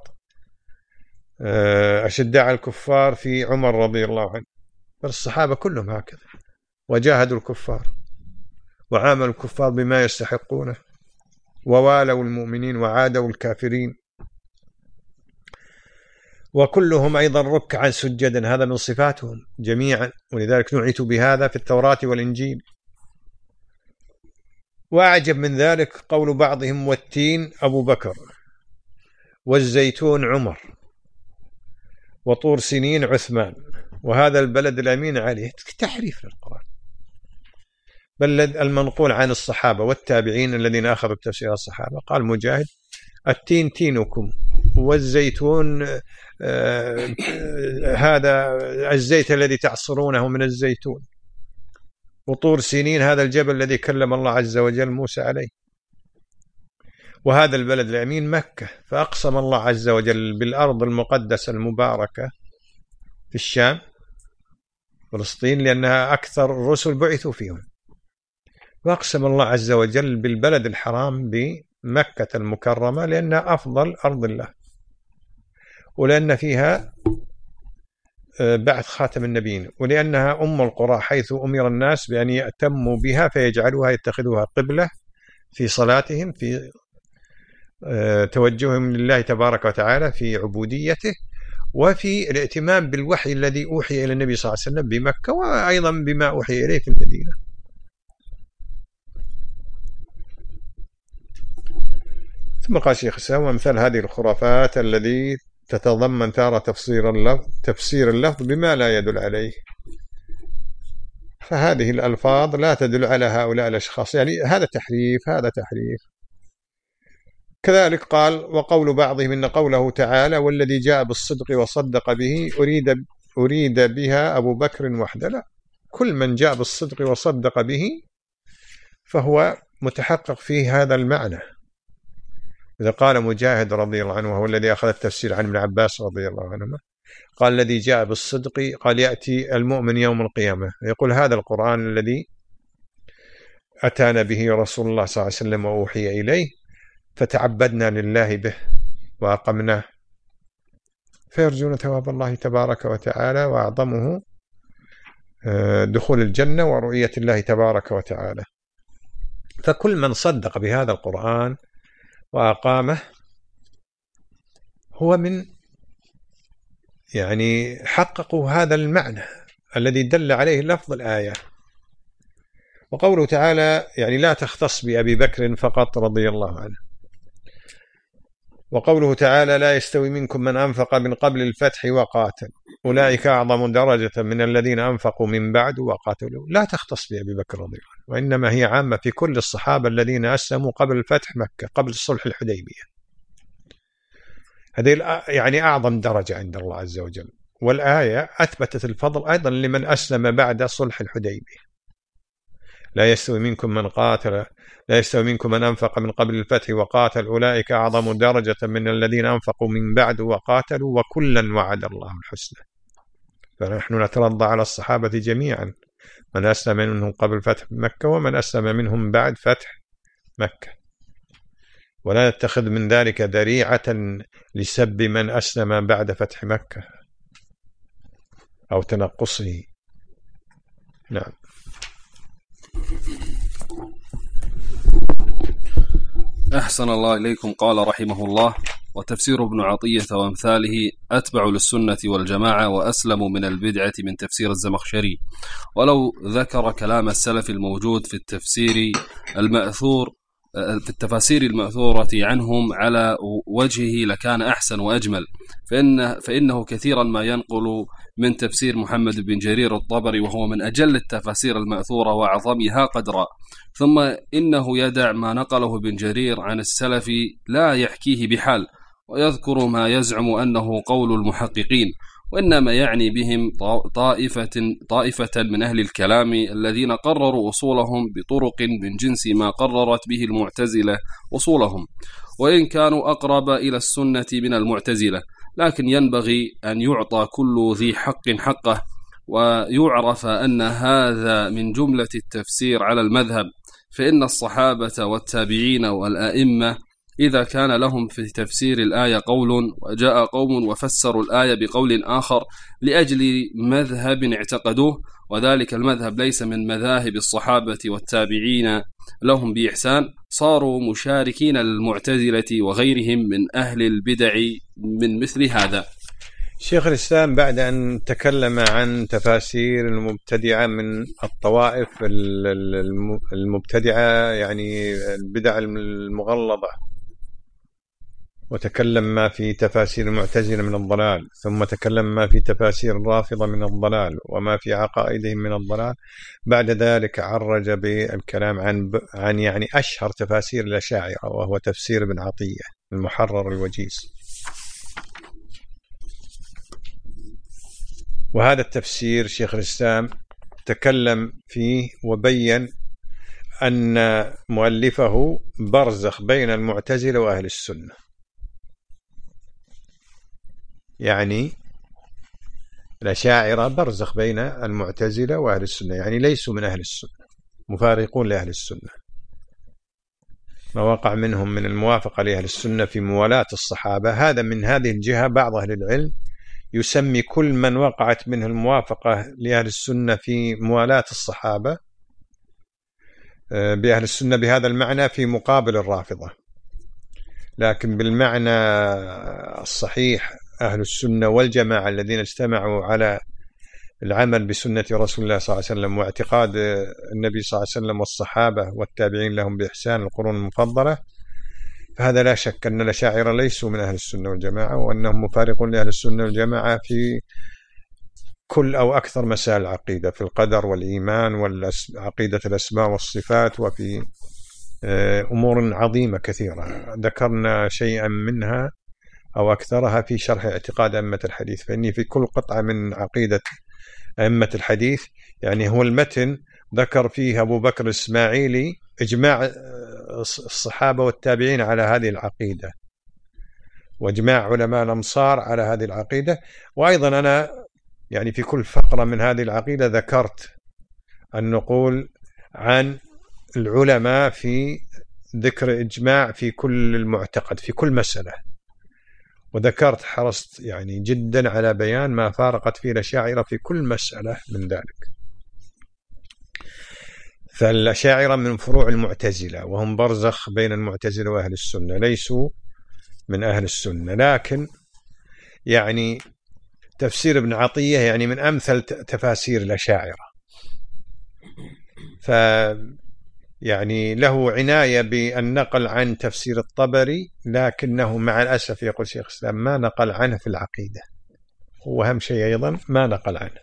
أشداء على الكفار في عمر رضي الله عنه، بل الصحابة كلهم هكذا، وجاهدوا الكفار وعاملوا الكفار بما يستحقونه، ووالوا المؤمنين وعادوا الكافرين، وكلهم أيضا ركعا سجدا، هذا من صفاتهم جميعا، ولذلك نعيت بهذا في التوراة والإنجيل. وأعجب من ذلك قول بعضهم: والتين أبو بكر، والزيتون عمر، وطور سنين عثمان، وهذا البلد الأمين عليه. تحريف للقرآن، بل المنقول عن الصحابة والتابعين الذين أخذوا تفسير الصحابة. قال مجاهد: التين تينكم، والزيتون هذا الزيت الذي تعصرونه من الزيتون، وطور سنين هذا الجبل الذي كلم الله عز وجل موسى عليه، وهذا البلد الأمين مكة. فأقسم الله عز وجل بالأرض المقدسة المباركة في الشام فلسطين، لأنها أكثر الرسل بعثوا فيهم، وأقسم الله عز وجل بالبلد الحرام بمكة المكرمة لأنها أفضل أرض الله، ولأن فيها بعث خاتم النبيين، ولأنها أم القرى حيث أمر الناس بأن يأتموا بها فيجعلوها يتخذوها قبلة في صلاتهم، في توجههم لله تبارك وتعالى في عبوديته، وفي الائتمام بالوحي الذي أوحي إلى النبي صلى الله عليه وسلم بمكة، وأيضا بما أوحي إليه في المدينة. ثم قال شيخ الإسلام: ومثل هذه الخرافات الذي تتضمن تارة تفسير اللفظ بما لا يدل عليه، فهذه الألفاظ لا تدل على هؤلاء الأشخاص، يعني هذا تحريف. كذلك قال: وقول بعضهم إن قوله تعالى والذي جاء بالصدق وصدق به أريد بها أبو بكر وحده. لا، كل من جاء بالصدق وصدق به فهو متحقق فيه هذا المعنى. إذا قال مجاهد رضي الله عنه، وهو الذي أخذ التفسير عن ابن عباس رضي الله عنهما، قال الذي جاء بالصدق، قال يأتي المؤمن يوم القيامة يقول هذا القرآن الذي أتانا به رسول الله صلى الله عليه وسلم وأوحي إليه، فتعبدنا لله به وأقمناه، فيرجون ثواب الله تبارك وتعالى، وأعظمه دخول الجنة ورؤية الله تبارك وتعالى. فكل من صدق بهذا القرآن وأقامه هو من يعني حققوا هذا المعنى الذي دل عليه لفظ الآية. وقوله تعالى يعني لا تختص بأبي بكر فقط رضي الله عنه. وقوله تعالى لا يستوي منكم من أنفق من قبل الفتح وقاتل أولئك أعظم درجة من الذين أنفقوا من بعد وقاتلوا. لا تختص بأبي بكر رضي الله عنه، وإنما هي عامة في كل الصحابة الذين أسلموا قبل الفتح مكة، قبل الصلح الحديبية. هذه يعني أعظم درجة عند الله عز وجل. والآية أثبتت الفضل أيضا لمن أسلم بعد صلح الحديبية. لا يستوي منكم من قاتل، لا يستوي منكم من أنفق من قبل الفتح وقاتل أولئك أعظم درجة من الذين أنفقوا من بعد وقاتلوا وكلا وعد الله الحسنى. فنحن نترضى على الصحابة جميعا، من أسلم منهم قبل فتح مكة ومن أسلم منهم بعد فتح مكة، ولا نتخذ من ذلك ذريعة لسب من أسلم بعد فتح مكة أو تنقصه. نعم. أحسن الله إليكم. قال رحمه الله: وتفسير ابن عطية وأمثاله أتبع للسنة والجماعة وأسلم من البدعة من تفسير الزمخشري. ولو ذكر كلام السلف الموجود في التفسير المأثور في التفاسير المأثورة عنهم على وجهه لكان أحسن وأجمل، فإنه كثيرا ما ينقل من تفسير محمد بن جرير الطبري، وهو من أجل التفاسير المأثورة وأعظمها قدرا. ثم إنه يدع ما نقله ابن جرير عن السلف لا يحكيه بحال، ويذكر ما يزعم أنه قول المحققين، وإنما يعني بهم طائفة من أهل الكلام الذين قرروا أصولهم بطرق من جنس ما قررت به المعتزلة أصولهم، وإن كانوا أقرب إلى السنة من المعتزلة، لكن ينبغي أن يعطى كل ذي حق حقه، ويعرف أن هذا من جملة التفسير على المذهب. فإن الصحابة والتابعين والآئمة إذا كان لهم في تفسير الآية قول وجاء قوم وفسروا الآية بقول آخر لأجل مذهب اعتقدوه، وذلك المذهب ليس من مذاهب الصحابة والتابعين لهم بإحسان، صاروا مشاركين للمعتزلة وغيرهم من أهل البدع من مثل هذا. شيخ الإسلام بعد أن تكلم عن تفاسير المبتدعة من الطوائف المبتدعة، يعني البدع المغلظة، وتكلم ما في تفاسير المعتزلة من الضلال، ثم تكلم ما في تفاسير الرافضة من الضلال وما في عقائدهم من الضلال، بعد ذلك عرج بالكلام عن يعني أشهر تفاسير الأشاعرة، وهو تفسير ابن عطية المحرر الوجيز. وهذا التفسير شيخ الإسلام تكلم فيه وبين أن مؤلفه برزخ بين المعتزلة وأهل السنة، يعني الأشاعرة برزخ بين المعتزلة وأهل السنة، يعني ليسوا من أهل السنة، مفارقون لأهل السنة. ما وقع منهم من الموافقة لأهل السنة في موالاة الصحابة، هذا من هذه الجهة بعض أهل العلم يسمي كل من وقعت منه الموافقة لأهل السنة في موالاة الصحابة بأهل السنة بهذا المعنى في مقابل الرافضة، لكن بالمعنى الصحيح أهل السنة والجماعة الذين اجتمعوا على العمل بسنة رسول الله صلى الله عليه وسلم واعتقاد النبي صلى الله عليه وسلم والصحابة والتابعين لهم بإحسان القرون المفضلة، فهذا لا شك أن الأشاعرة ليسوا من أهل السنة والجماعة، وأنهم مفارقون لأهل السنة والجماعة في كل أو أكثر مسائل العقيدة، في القدر والإيمان وعقيدة الأسماء والصفات، وفي أمور عظيمة كثيرة ذكرنا شيئا منها أو أكثرها في شرح اعتقاد أئمة الحديث. فإني في كل قطعة من عقيدة أئمة الحديث، يعني هو المتن ذكر فيه أبو بكر الإسماعيلي إجماع الصحابة والتابعين على هذه العقيدة، واجماع علماء الأمصار على هذه العقيدة. وأيضا أنا يعني في كل فقرة من هذه العقيدة ذكرت النقول عن العلماء في ذكر إجماع في كل المعتقد في كل مسألة، وذكرت حرصت يعني جدا على بيان ما فارقت فيه الأشاعرة في كل مسألة من ذلك. فالأشاعرة من فروع المعتزلة، وهم برزخ بين المعتزلة وأهل السنة، ليسوا من أهل السنة، لكن يعني تفسير ابن عطية يعني من أمثل تفاسير الأشاعرة، يعني له عناية بالنقل عن تفسير الطبري، لكنه مع الأسف يقول شيخ الإسلام ما نقل عنه في العقيدة، وأهم شيء أيضا ما نقل عنه.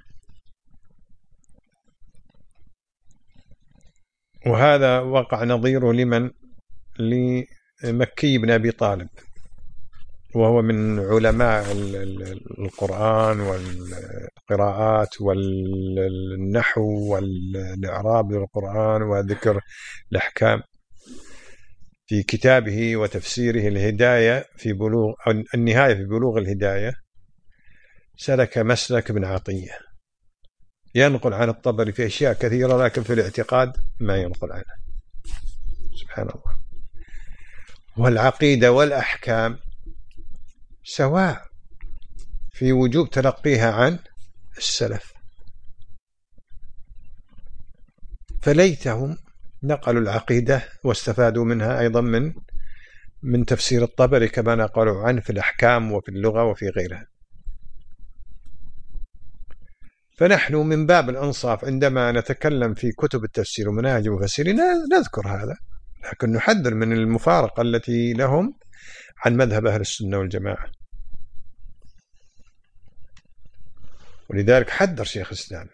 وهذا وقع نظيره لمكي بن أبي طالب، وهو من علماء القرآن والقراءات والنحو والإعراب للقرآن وذكر الأحكام، في كتابه وتفسيره الهداية في بلوغ النهاية في بلوغ الهداية سلك مسلك ابن عطية، ينقل عن الطبري في أشياء كثيرة، لكن في الاعتقاد ما ينقل عنه. سبحان الله. والعقيدة والأحكام سواء في وجوب تلقيها عن السلف، فليتهم نقلوا العقيدة واستفادوا منها أيضا من تفسير الطبري كما نقلوا عنه في الأحكام وفي اللغة وفي غيرها. فنحن من باب الإنصاف عندما نتكلم في كتب التفسير ومناهج المفسرين نذكر هذا، لكن نحذر من المفارقة التي لهم عن مذهب أهل السنة والجماعة. ولذلك حذر شيخ الإسلام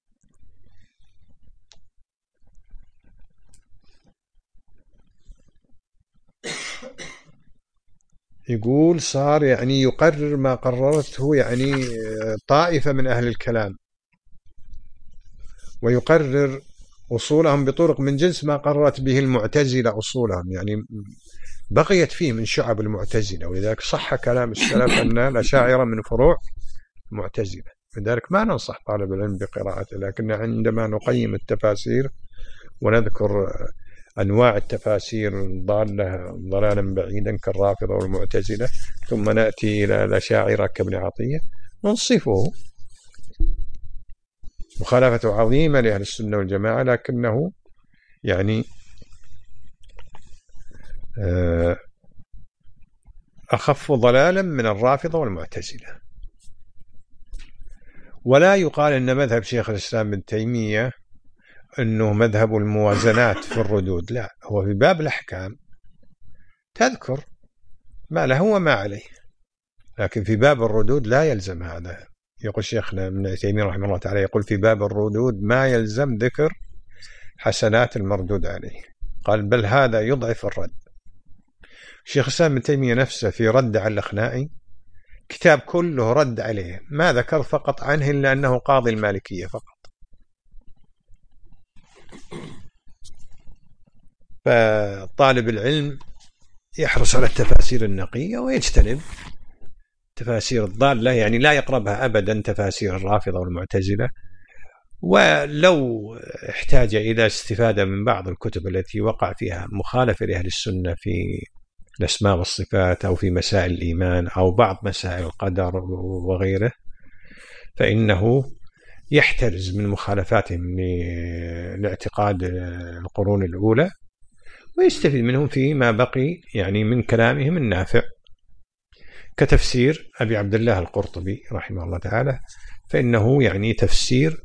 يقول صار يعني يقرر ما قررته يعني طائفة من أهل الكلام، ويقرر أصولهم بطرق من جنس ما قررت به المعتزلة أصولهم، يعني بقيت فيه من شعب المعتزلة. ولذلك صح كلام السلف أن الأشاعرة من فروع المعتزلة. لذلك ما ننصح طالب العلم بقراءته، لكن عندما نقيم التفاسير ونذكر أنواع التفاسير الضالة ضلالا بعيدا كالرافضة والمعتزلة، ثم نأتي إلى الأشاعرة كابن عطية ننصفه. مخالفته عظيمة لأهل السنة والجماعة، لكنه يعني أخف ضلالا من الرافضة والمعتزلة. ولا يقال أن مذهب شيخ الإسلام ابن تيمية أنه مذهب الموازنات في الردود، لا، هو في باب الأحكام تذكر ما له وما عليه، لكن في باب الردود لا يلزم هذا. يقول شيخنا ابن تيمية رحمه الله تعالى يقول في باب الردود ما يلزم ذكر حسنات المردود عليه، قال بل هذا يضعف الرد. شيخ الإسلام ابن تيمية نفسه في رد على الأخنائي كتاب كله رد عليه، ما ذكر فقط عنه إلا أنه قاضي المالكية فقط. فطالب العلم يحرص على التفاسير النقية ويجتنب تفاسير الضالة، يعني لا يقربها أبدا تفاسير الرافضة والمعتزلة. ولو احتاج إلى استفادة من بعض الكتب التي وقع فيها مخالفة لأهل السنة في الأسماء والصفات أو في مسائل الإيمان أو بعض مسائل القدر وغيره، فإنه يحترز من مخالفاتهم لاعتقاد القرون الأولى ويستفيد منهم فيما بقي يعني من كلامهم النافع، كتفسير أبي عبد الله القرطبي رحمه الله تعالى، فإنه يعني تفسير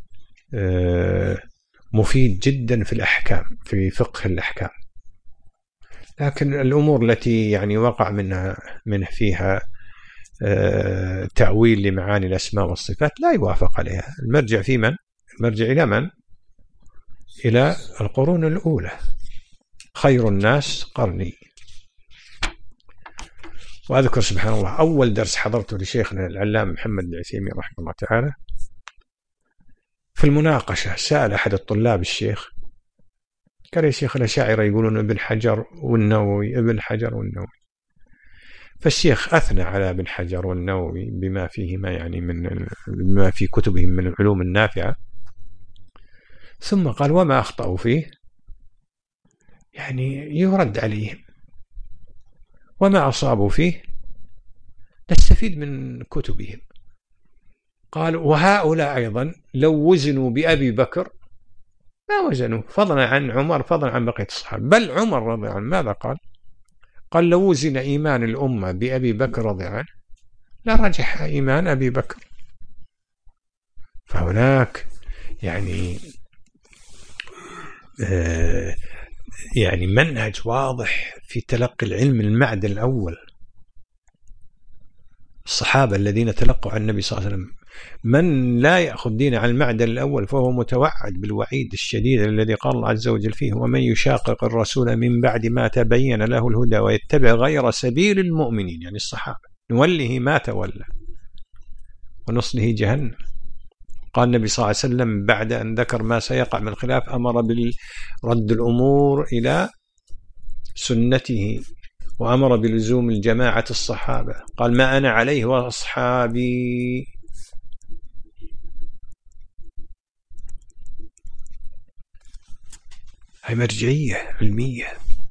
مفيد جدا في الأحكام، في فقه الأحكام. لكن الأمور التي يعني وقع منه فيها تأويل لمعاني الأسماء والصفات لا يوافق عليها. المرجع في من؟ المرجع إلى من؟ إلى القرون الأولى، خير الناس قرني. وأذكر سبحان الله أول درس حضرته لشيخنا العلامة محمد بن عثيمين رحمه الله تعالى في المناقشة، سأل أحد الطلاب الشيخ قال يا شيخ الأشاعرة يقولون ابن حجر والنووي، ابن حجر والنووي. فالشيخ أثنى على ابن حجر والنووي بما فيهما يعني بما في كتبهم من العلوم النافعة، ثم قال وما أخطأوا فيه يعني يرد عليهم، وما أصابوا فيه نستفيد من كتبهم. قال وهؤلاء أيضا لو وزنوا بأبي بكر ما وزنوا، فضلا عن عمر، فضلا عن بقية الصحابة. بل عمر رضي الله عنه ماذا قال؟ قال لو وزن إيمان الأمة بأبي بكر رضي الله عنه لرجح إيمان أبي بكر. فهناك يعني يعني منهج واضح في تلقي العلم المعدن الأول. الصحابة الذين تلقوا عن النبي صلى الله عليه وسلم من لا يأخذ دينه على المعدن الأول فهو متوعد بالوعيد الشديد الذي قال الله عز وجل فيه: ومن يشاقق الرسول من بعد ما تبين له الهدى ويتبع غير سبيل المؤمنين، يعني الصحابة، نوله ما تولى ونصله جهنم. قال النبي صلى الله عليه وسلم بعد أن ذكر ما سيقع من الخلاف أمر برد الأمور إلى سنته، وأمر بلزوم الجماعة الصحابة، قال: ما أنا عليه وأصحابي. هي مرجعية علمية.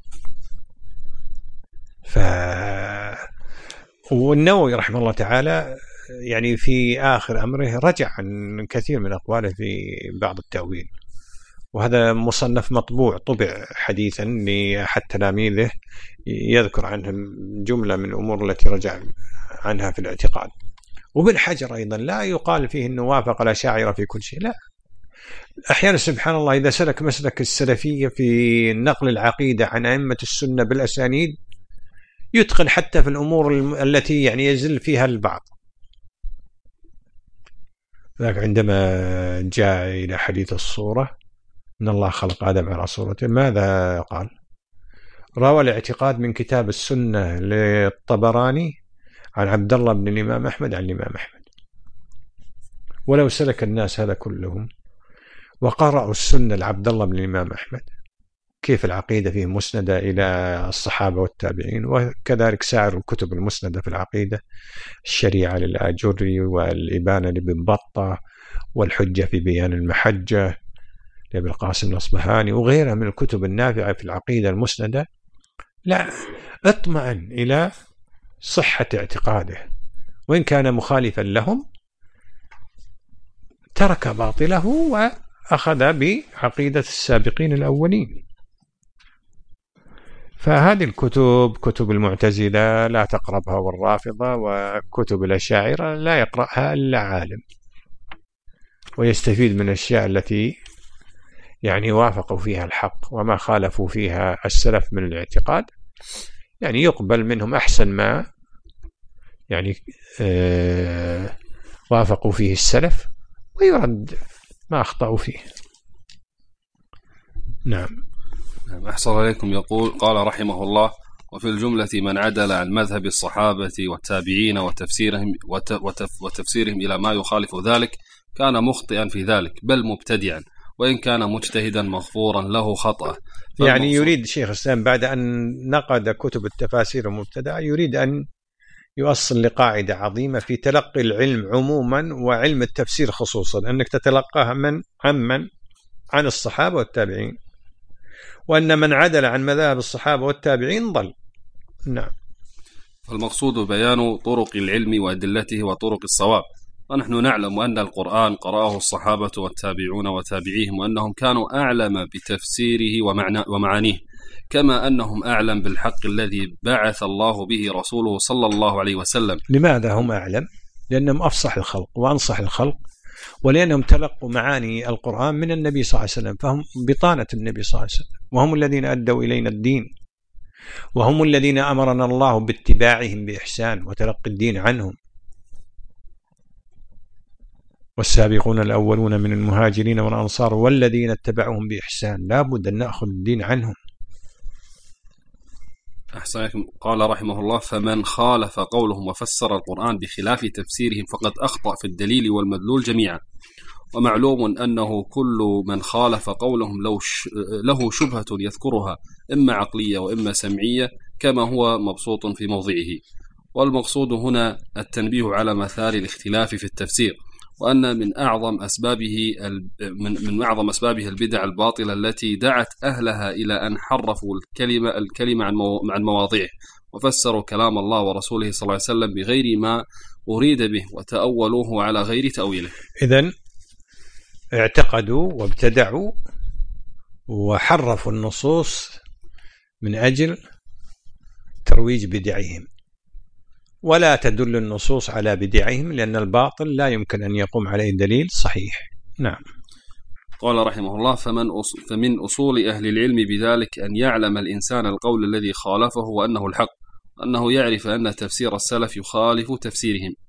والنووي رحمه الله تعالى يعني في آخر أمره رجع عن كثير من أقواله في بعض التأويل، وهذا مصنف مطبوع طبع حديثا لأحد تلاميذه يذكر عنه جملة من الأمور التي رجع عنها في الاعتقاد. وابن حجر أيضا لا يقال فيه أنه وافق الأشاعرة في كل شيء، لا، أحيانا سبحان الله إذا سلك مسلك السلفية في نقل العقيدة عن أئمة السنة بالأسانيد يتقن حتى في الأمور التي يعني يزل فيها البعض. ذاك عندما جاء إلى حديث الصورة إن الله خلق آدم على صورته، ماذا قال؟ روى الاعتقاد من كتاب السنة للطبراني عن عبد الله بن الإمام أحمد عن الإمام أحمد. ولو سلك الناس هذا كلهم وقرأوا السنة لعبد الله بن الإمام أحمد كيف العقيدة فيه مسندة إلى الصحابة والتابعين، وكذلك سائر الكتب المسندة في العقيدة، الشريعة للآجري والإبانة لابن بطة والحجة في بيان المحجة لابن القاسم الأصبهاني وغيرها من الكتب النافعة في العقيدة المسندة، لا، اطمئن إلى صحة اعتقاده، وإن كان مخالفا لهم ترك باطله وأخذ بعقيدة السابقين الأولين. فهذه الكتب كتب المعتزلة لا تقربها، والرافضة وكتب الأشاعرة لا يقرأها إلا عالم، ويستفيد من الأشياء التي يعني وافقوا فيها الحق وما خالفوا فيها السلف من الاعتقاد، يعني يقبل منهم أحسن ما يعني وافقوا فيه السلف، ويرد ما أخطأوا فيه. نعم. أحسن عليكم. يقول: قال رحمه الله: وفي الجملة من عدل عن مذهب الصحابة والتابعين وتفسيرهم إلى ما يخالف ذلك كان مخطئا في ذلك، بل مبتدعا، وإن كان مجتهدا مغفورا له خطأه. يعني يريد شيخ الإسلام بعد أن نقد كتب التفاسير المبتدعة يريد أن يؤصل لقاعدة عظيمة في تلقي العلم عموما وعلم التفسير خصوصا، أنك تتلقاها عن الصحابة والتابعين، وأن من عدل عن مذاهب الصحابة والتابعين ضل. نعم. المقصود بيان طرق العلم وأدلته وطرق الصواب. ونحن نعلم أن القرآن قرأه الصحابة والتابعون وتابعيهم، وأنهم كانوا أعلم بتفسيره ومعانيه، كما أنهم أعلم بالحق الذي بعث الله به رسوله صلى الله عليه وسلم. لماذا هم أعلم؟ لأنهم أفصح الخلق وأنصح الخلق، ولأنهم تلقوا معاني القرآن من النبي صلى الله عليه وسلم، فهم بطانة النبي صلى الله عليه وسلم، وهم الذين أدوا إلينا الدين، وهم الذين أمرنا الله باتباعهم بإحسان وتلقي الدين عنهم. والسابقون الأولون من المهاجرين والأنصار والذين اتبعوهم بإحسان، لا بد أن نأخذ الدين عنهم. أحسنكم. قال رحمه الله: فمن خالف قولهم وفسر القرآن بخلاف تفسيرهم فقد أخطأ في الدليل والمدلول جميعا. ومعلوم أنه كل من خالف قولهم له شبهة يذكرها، إما عقلية وإما سمعية، كما هو مبسوط في موضعه. والمقصود هنا التنبيه على مثال الاختلاف في التفسير، وأن من أعظم أسبابه البدع الباطلة التي دعت أهلها إلى أن حرفوا الكلمة عن مواضعه، وفسروا كلام الله ورسوله صلى الله عليه وسلم بغير ما أريد به، وتأولوه على غير تأويله. إذن اعتقدوا وابتدعوا وحرفوا النصوص من أجل ترويج بدعهم، ولا تدل النصوص على بدعهم، لأن الباطل لا يمكن أن يقوم عليه دليل صحيح. نعم. قال رحمه الله: فمن أصول أهل العلم بذلك أن يعلم الإنسان القول الذي خالفه وأنه الحق، أنه يعرف أن تفسير السلف يخالف تفسيرهم،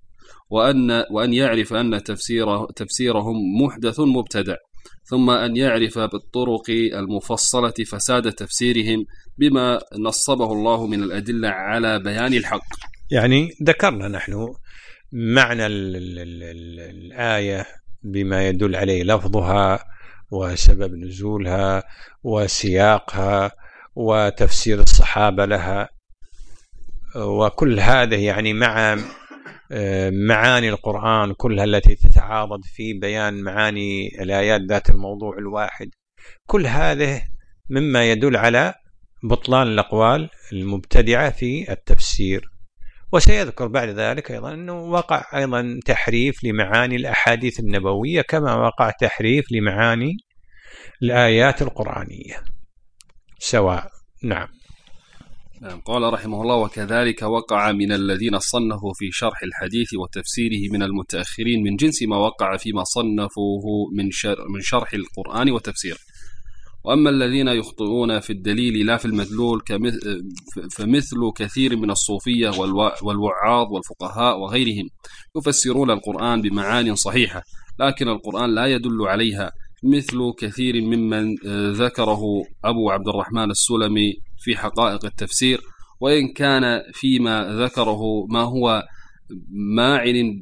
وأن يعرف أن تفسيرهم محدث مبتدع، ثم أن يعرف بالطرق المفصلة فساد تفسيرهم بما نصبه الله من الأدلة على بيان الحق. يعني ذكرنا نحن معنى الآية بما يدل عليه لفظها وسبب نزولها وسياقها وتفسير الصحابة لها، وكل هذا يعني مع معاني القرآن كلها التي تتعاضد في بيان معاني الآيات ذات الموضوع الواحد، كل هذا مما يدل على بطلان الأقوال المبتدعة في التفسير. وسيذكر بعد ذلك أيضا أنه وقع أيضا تحريف لمعاني الأحاديث النبوية كما وقع تحريف لمعاني الآيات القرآنية سواء. نعم. قال رحمه الله: وكذلك وقع من الذين صنفوا في شرح الحديث وتفسيره من المتأخرين من جنس ما وقع فيما صنفوه من شرح القرآن وتفسيره. وأما الذين يخطئون في الدليل لا في المدلول فمثل كثير من الصوفية والوعاظ والفقهاء وغيرهم يفسرون القرآن بمعان صحيحة لكن القرآن لا يدل عليها، مثل كثير ممن ذكره أبو عبد الرحمن السلمي في حقائق التفسير، وإن كان فيما ذكره ما هو ماعن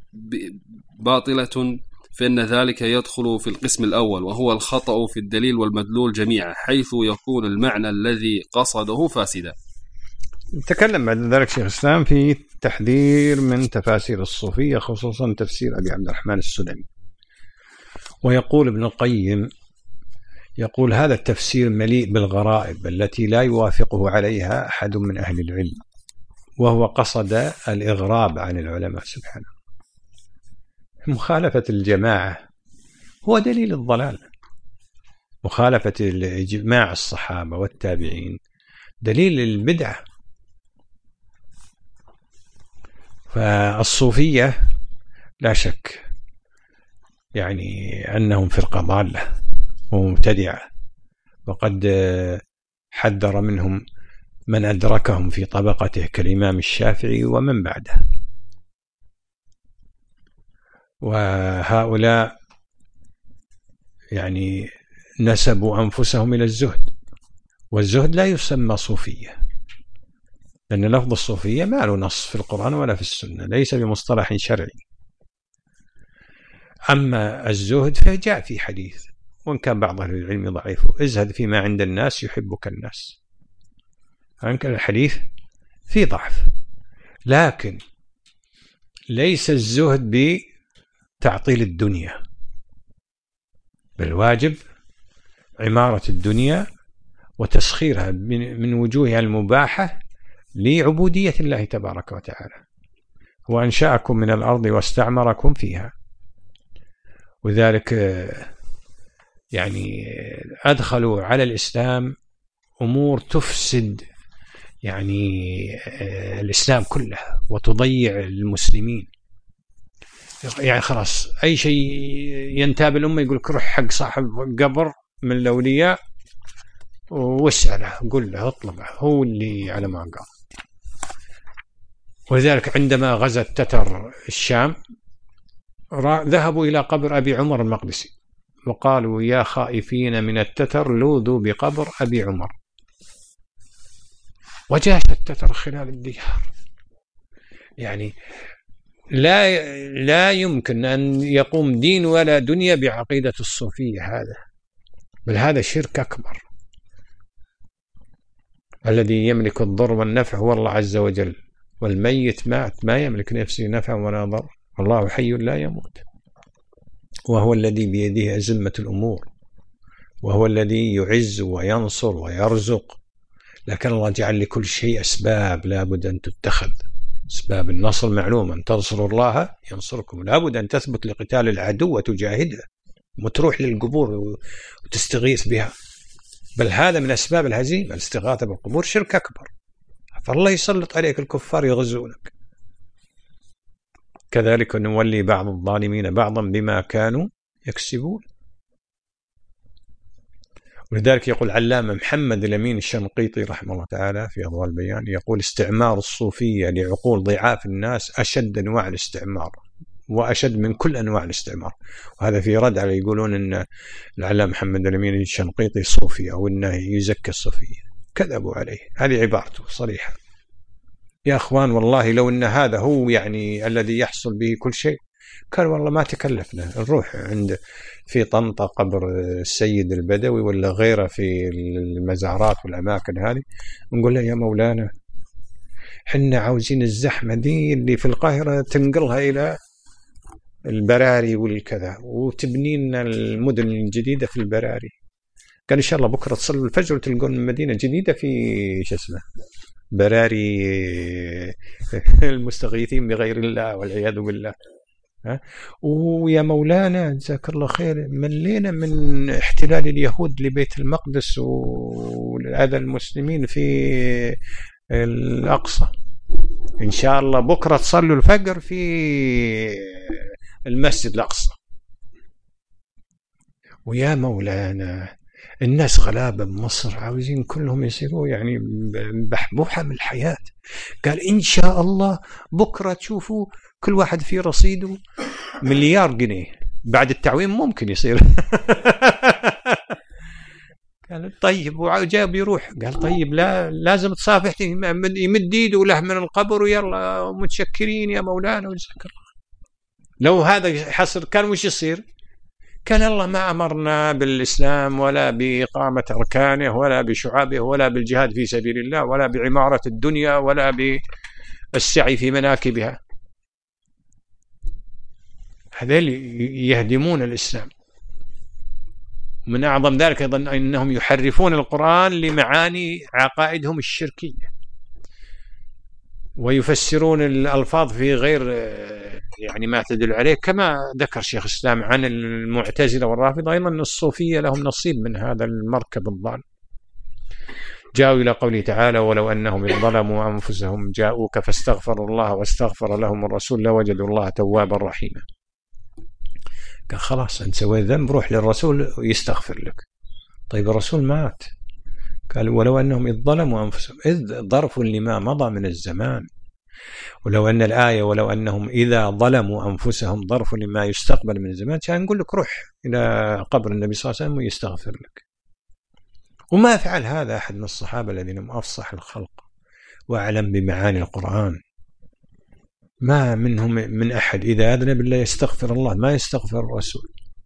باطلة فإن ذلك يدخل في القسم الأول، وهو الخطأ في الدليل والمدلول جميعا، حيث يكون المعنى الذي قصده فاسدا. تكلم بعد ذلك شيخ الإسلام في تحذير من تفاسير الصوفية، خصوصا تفسير أبي عبد الرحمن السلمي، ويقول ابن القيم يقول: هذا التفسير مليء بالغرائب التي لا يوافقه عليها أحد من أهل العلم، وهو قصد الإغراب عن العلماء سبحانه. مخالفة الجماعة هو دليل الضلال، مخالفة إجماع الصحابة والتابعين دليل البدعة. فالصوفية لا شك يعني أنهم فرقة ضالة ومبتدعة، وقد حذر منهم من أدركهم في طبقته كالإمام الشافعي ومن بعده. وهؤلاء يعني نسبوا أنفسهم إلى الزهد، والزهد لا يسمى صوفية، لأن لفظ الصوفية ما له نص في القرآن ولا في السنة، ليس بمصطلح شرعي. أما الزهد فجاء في حديث، وإن كان بعض أهل العلم ضعيفه: ازهد فيما عند الناس يحبك الناس. كان الحديث فيه ضعف، لكن ليس الزهد بتعطيل الدنيا، بالواجب عمارة الدنيا وتسخيرها من وجوهها المباحة لعبودية الله تبارك وتعالى. هو أنشأكم من الأرض واستعمركم فيها، وذلك يعني أدخلوا على الإسلام أمور تفسد يعني الإسلام كله وتضيع المسلمين. يعني خلاص أي شيء ينتاب الأمة يقول لك روح حق صاحب قبر من الأولياء واسأله، قل له اطلبه، هو اللي على ما قال. ولذلك عندما غزت تتر الشام ذهبوا إلى قبر أبي عمر المقدسي وقالوا: يا خائفين من التتر لوذوا بقبر أبي عمر. وجاش التتر خلال الديار. يعني لا يمكن أن يقوم دين ولا دنيا بعقيدة الصوفية، هذا بل هذا شرك أكبر. الذي يملك الضر والنفع هو الله عز وجل، والميت مات ما يملك نفسه نفع ولا ضر، الله حي لا يموت، وهو الذي بيده أزمة الأمور، وهو الذي يعز وينصر ويرزق. لكن الله جعل لكل شيء أسباب لابد أن تتخذ. أسباب النصر معلومة، أن تنصروا الله ينصركم، لابد أن تثبت لقتال العدو وتجاهدها، وتروح للقبور وتستغيث بها، بل هذا من أسباب الهزيمة. الاستغاثة بالقبور شرك أكبر، فالله يسلط عليك الكفار يغزونك. كذلك نولي بعض الظالمين بعضا بما كانوا يكسبون. ولذلك يقول علامة محمد الأمين الشنقيطي رحمه الله تعالى في أضواء البيان، يقول استعمار الصوفية لعقول ضعاف الناس أشد أنواع الاستعمار وأشد من كل أنواع الاستعمار. وهذا في رد على يقولون أن العلامة محمد الأمين الشنقيطي صوفي أو أنه يزكى الصوفية، كذبوا عليه، هذه عبارته صريحة. يا أخوان والله لو أن هذا هو يعني الذي يحصل به كل شيء كان والله ما تكلفنا نروح عند في طنطا قبر السيد البدوي ولا غيره في المزارات والأماكن هذه، نقول له يا مولانا حنا عاوزين الزحمة دي اللي في القاهرة تنقلها إلى البراري والكذا وتبني لنا المدن الجديدة في البراري. قال إن شاء الله بكرة تصلوا الفجر وتلقون مدينة جديدة في شو اسمه براري المستغيثين بغير الله والعياذ بالله. ويا مولانا جزاك الله خير ملينا من احتلال اليهود لبيت المقدس والأذى المسلمين في الأقصى، إن شاء الله بكرة تصلوا الفجر في المسجد الأقصى. ويا مولانا الناس غلابة بمصر عاوزين كلهم يصيروا يعني بحبوحة من الحياة. قال إن شاء الله بكرة تشوفوا كل واحد في رصيده مليار جنيه، بعد التعويم ممكن يصير. قال طيب وجاب يروح، قال طيب لا لازم تصافح، يمد ايده له من القبر ويلا متشكرين يا مولانا وجزاك الله. لو هذا حصل كان وش يصير؟ كان الله ما أمرنا بالإسلام ولا بإقامة أركانه ولا بشعابه ولا بالجهاد في سبيل الله ولا بعمارة الدنيا ولا بالسعي في مناكبها. هذول يهدمون الإسلام. من أعظم ذلك أيضا أنهم يحرفون القرآن لمعاني عقائدهم الشركية ويفسرون الألفاظ في غير يعني ما تدل عليه، كما ذكر شيخ الإسلام عن المعتزلة والرافضة أيضا الصوفية لهم نصيب من هذا المركب الضال. جاءوا إلى قوله تعالى ولو أنهم ظلموا أنفسهم جاءوك فاستغفروا الله واستغفر لهم الرسول لوجدوا الله توابا رحيما. قال خلاص أنت سويت ذنب روح للرسول ويستغفر لك. طيب الرسول مات. قال ولو أنهم إذ ظلموا أنفسهم، إذ ظرف لما مضى من الزمان، ولو أن الآية ولو أنهم إذا ظلموا أنفسهم ظرف لما يستقبل من الزمان، كان نقول لك روح إلى قبر النبي صلى الله عليه وسلم ويستغفر لك. وما فعل هذا أحد من الصحابة الذين هم أفصح الخلق وأعلم بمعاني القرآن، ما منهم من أحد إذا أذنب بالله يستغفر الله ما يستغفر الرسول.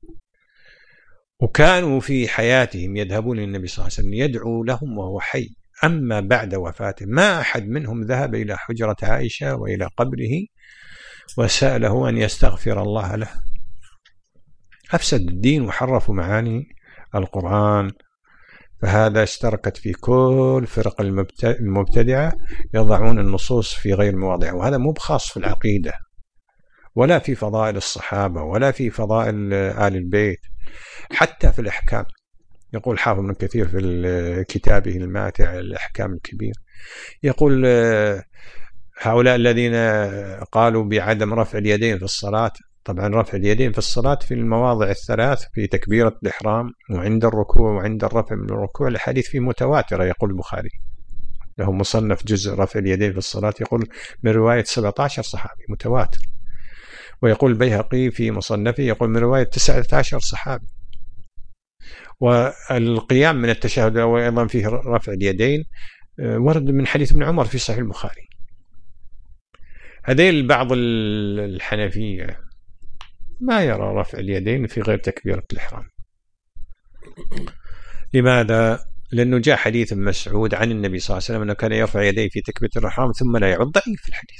وكانوا في حياتهم يذهبون للنبي صلى الله عليه وسلم يدعو لهم وهو حي، أما بعد وفاته ما أحد منهم ذهب إلى حجرة عائشة وإلى قبره وسأله أن يستغفر الله له. أفسد الدين وحرفوا معاني القرآن. فهذا اشتركت في كل فرق المبتدعة يضعون النصوص في غير مواضعها، وهذا مو بخاص في العقيدة ولا في فضائل الصحابة ولا في فضائل آل البيت، حتى في الأحكام. يقول حافظ ابن كثير في كتابه الماتع الأحكام الكبير، يقول هؤلاء الذين قالوا بعدم رفع اليدين في الصلاة، طبعا رفع اليدين في الصلاة في المواضع الثلاث في تكبيرة الإحرام وعند الركوع وعند الرفع من الركوع، الحديث فيه متواترة. يقول البخاري له مصنف جزء رفع اليدين في الصلاة، يقول من رواية 17 صحابي متواتر. ويقول البيهقي في مصنفه يقول من رواية 19 صحابي. والقيام من التشهد أيضا فيه رفع اليدين ورد من حديث ابن عمر في صحيح البخاري. هذيل بعض الحنفية ما يرى رفع اليدين في غير تكبيرة الإحرام. لماذا؟ لأنه جاء حديث مسعود عن النبي صلى الله عليه وسلم أنه كان يرفع يديه في تكبيرة الإحرام ثم لا يعود، ضعيف الحديث،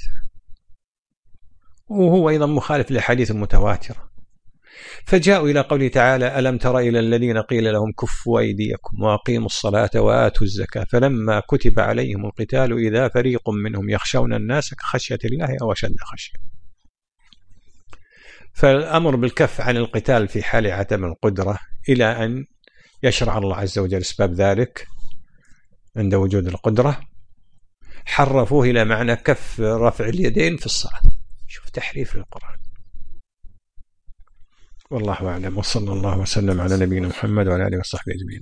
وهو أيضا مخالف للحديث المتواترة. فجاءوا إلى قوله تعالى ألم تر إلى الذين قيل لهم كفوا أيديكم وأقيموا الصلاة وآتوا الزكاة فلما كتب عليهم القتال إذا فريق منهم يخشون الناس كخشية الله أو أشد خشية. فالأمر بالكف عن القتال في حال عدم القدرة إلى أن يشرع الله عز وجل أسباب ذلك عند وجود القدرة، حرفوه إلى معنى كف رفع اليدين في الصلاة. شوف تحريف للقرآن. والله أعلم، وصلى الله وسلم على نبينا محمد وعلى آله وصحبه أجمعين.